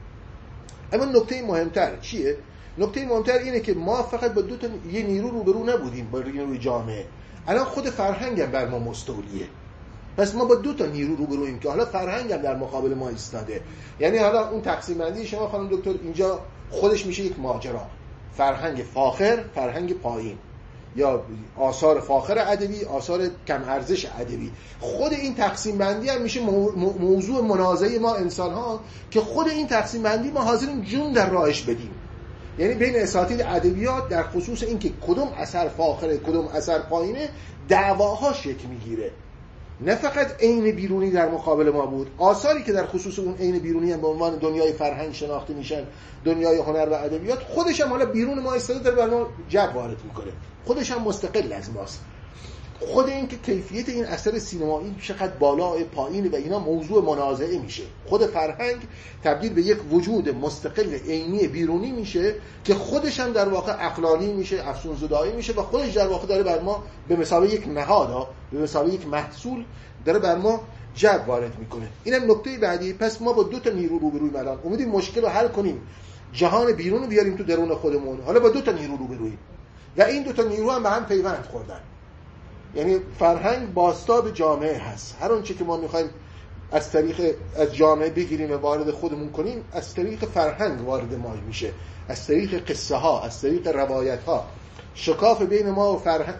اما نکته مهمتر چیه؟ نکته مهمتر اینه که ما فقط با دو تا یه نیرو روبرو نبودیم با نیروی جامعه، الان خود فرهنگ هم بر ما مستولیه. پس ما با دو تا نیرو روبرویم که حالا فرهنگ هم در مقابل ما ایستاده. یعنی حالا اون تقسیم بندی شما خانم دکتر اینجا خودش میشه یک ماجرا، فرهنگ فاخر، فرهنگ پایین، یا آثار فاخر ادبی، آثار کم ارزش ادبی. خود این تقسیم بندی هم میشه موضوع منازعه ما انسان ها که خود این تقسیم بندی ما حاضریم جون در راهش بدیم. یعنی بین اساتید ادبیات در خصوص این که کدوم اثر فاخره کدوم اثر پایینه دعواها شکل میگیره. نه فقط عین بیرونی در مقابل ما بود، آثاری که در خصوص اون عین بیرونی هم به عنوان دنیای فرهنگ شناخته میشن، دنیای هنر و ادبیات، خودش هم حالا بیرون ما ایستاده داره بر ما جبر وارد میکنه، خودش هم مستقل از ماست. خود این که کیفیت این اثر سینمایی چقدر بالا پایین و اینا موضوع منازعه میشه. خود فرهنگ تبدیل به یک وجود مستقل عینی بیرونی میشه که خودش هم در واقع عقلانی میشه، افسونزدایی میشه و خودش در واقع داره بر ما به مثابه یک نهاد، به مثابه یک محصول داره بر ما جبر وارد میکنه. اینم نکته بعدی. پس ما با دو تا نیرو روبرویم الان، امیدیم مشکل رو حل کنیم، جهان بیرون رو بیاریم تو درون خودمون. حالا با دو تا نیرو روبرویم و این دو تا نیرو هم به هم پیوند خوردن. یعنی فرهنگ بازتاب جامعه هست. هر اون چی که ما میخوایم از جامعه بگیریم و وارد خودمون کنیم از طریق فرهنگ وارد ما میشه، از طریق قصه ها، از طریق روایت ها. شکاف بین ما و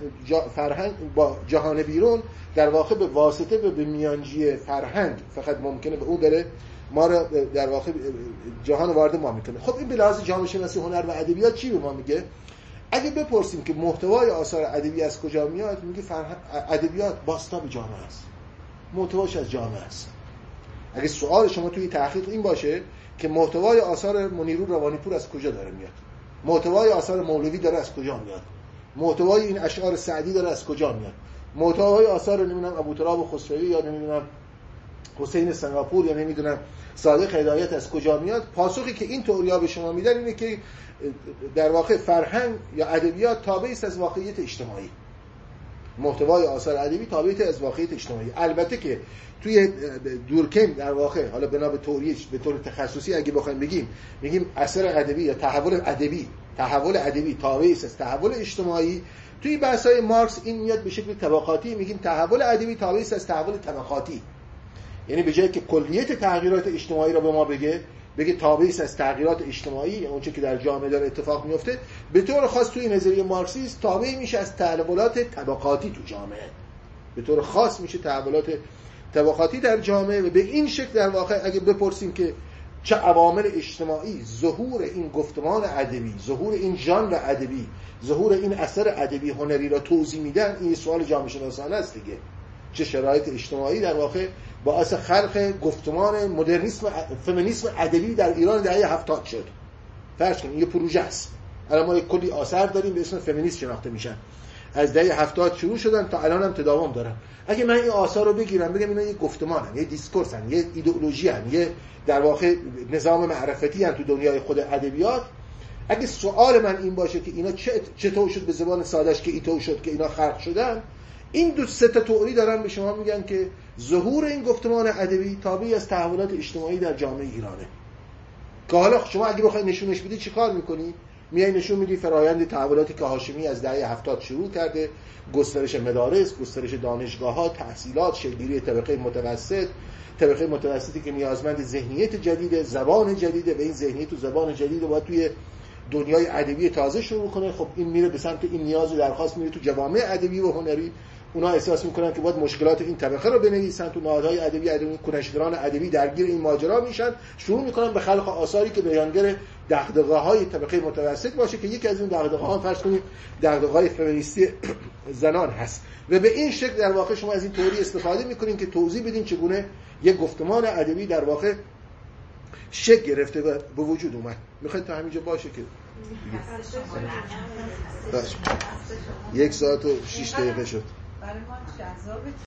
فرهنگ با جهان بیرون در واقع به واسطه و به میانجی فرهنگ فقط ممکنه به اون داره ما رو در واقع جهان وارد ما میکنه. خب این به لحاظ جامعه شناسی هنر و ادبیات چی به ما میگه؟ اگه بپرسیم که محتوای آثار ادبی از کجا میاد، میگه ادبیات بازتاب جامعه است، محتواش از جامعه است. اگه سوال شما توی تحقیق این باشه که محتوای آثار منیرو روانیپور از کجا داره میاد، محتوای آثار مولوی داره از کجا میاد، محتوای این اشعار سعدی داره از کجا میاد، محتوای آثار نمیدونم ابوتراب خسروی یا نمیدونم حسین سنگاپور یا نمیدونم صادق هدایت از کجا میاد. پاسخی که این تئوریا به شما میدن اینه که در واقع فرهنگ یا ادبیات تابعی است از واقعیت اجتماعی. محتوای آثار ادبی تابعی از واقعیت اجتماعی. البته که توی دورکیم در واقع حالا بنا به تئوریش به طور تخصصی اگه بخوایم میگیم اثر ادبی یا تحول ادبی تابعی است از تحول اجتماعی. توی بحث‌های مارکس این میاد به شکل طبقاتی، میگیم تحول ادبی تابعی است از تحول طبقاتی. یعنی به جای که کلیت تغییرات اجتماعی را به ما بگه تابعی است از تغییرات اجتماعی یا اونچه که در جامعه داره اتفاق میفته، به طور خاص توی نظریه مارکسیسم تابعی میشه از تحولات طبقاتی تو جامعه. به طور خاص میشه تحولات طبقاتی در جامعه و به این شکل در واقع اگه بپرسیم که چه عوامل اجتماعی ظهور این گفتمان ادبی، ظهور این ژانر ادبی، ظهور این اثر ادبی هنری را توضیح میدن، این سوال جامعه شناسانه است دیگه. چه شرایط اجتماعی در واقع باعث خلق گفتمان مدرنیسم فمینیسم ادبی در ایران دهه 70 شد. فرض کنید یه پروژه است. الان ما کلی آثار داریم به اسم فمینیست شناخته میشن. از دهه 70 شروع شدن تا الان هم تداوم دارن. اگه من این آثار رو بگیرم بگم اینا یه گفتمانن، یه دیسکورسن، یه ایدئولوژی‌ان، یه در واقع نظام معرفتی ان تو دنیای خود ادبیات، اگه سوال من این باشه که اینا چطور شد به زبان سادهش که اینطور شد که اینا خلق شدن، این دو سه تا تئوری دارن به شما میگن که ظهور این گفتمان ادبی تابعی از تحولات اجتماعی در جامعه ایرانه. که حالا شما اگه بخواید نشونش بدی چیکار میکنی؟ میای نشون میدی فرآیند تحولاتی که هاشمی از دهه 70 شروع کرده، گسترش مدارس، گسترش دانشگاه‌ها، تحصیلات، شکل‌گیری طبقه متوسطی که نیازمند ذهنیت جدید، زبان جدیده و این ذهنیت و زبان جدید رو باید توی دنیای ادبی تازه شروع کنه. خب این میره به سمت این نیاز و درخواست میره تو جوامع ادبی و هنری. اونا احساس میکنن که باید مشکلات این طبقه رو بنویسن، تو نهادهای ادبی کنشگران ادبی درگیر این ماجرا میشن، شروع میکنن به خلق آثاری که بیانگر دغدغه‌های طبقه متوسط باشه که یکی از این دغدغه‌ها فرض کنید دغدغه‌های فمینیستی زنان هست. و به این شکل در واقع شما از این تئوری استفاده میکنین که توضیح بدین چگونه یک گفتمان ادبی در واقع شکل گرفته و به وجود اومد. میخواید تا همینجا باشه که 1 ساعت و 6 دقیقه شد. برای ما جذابه.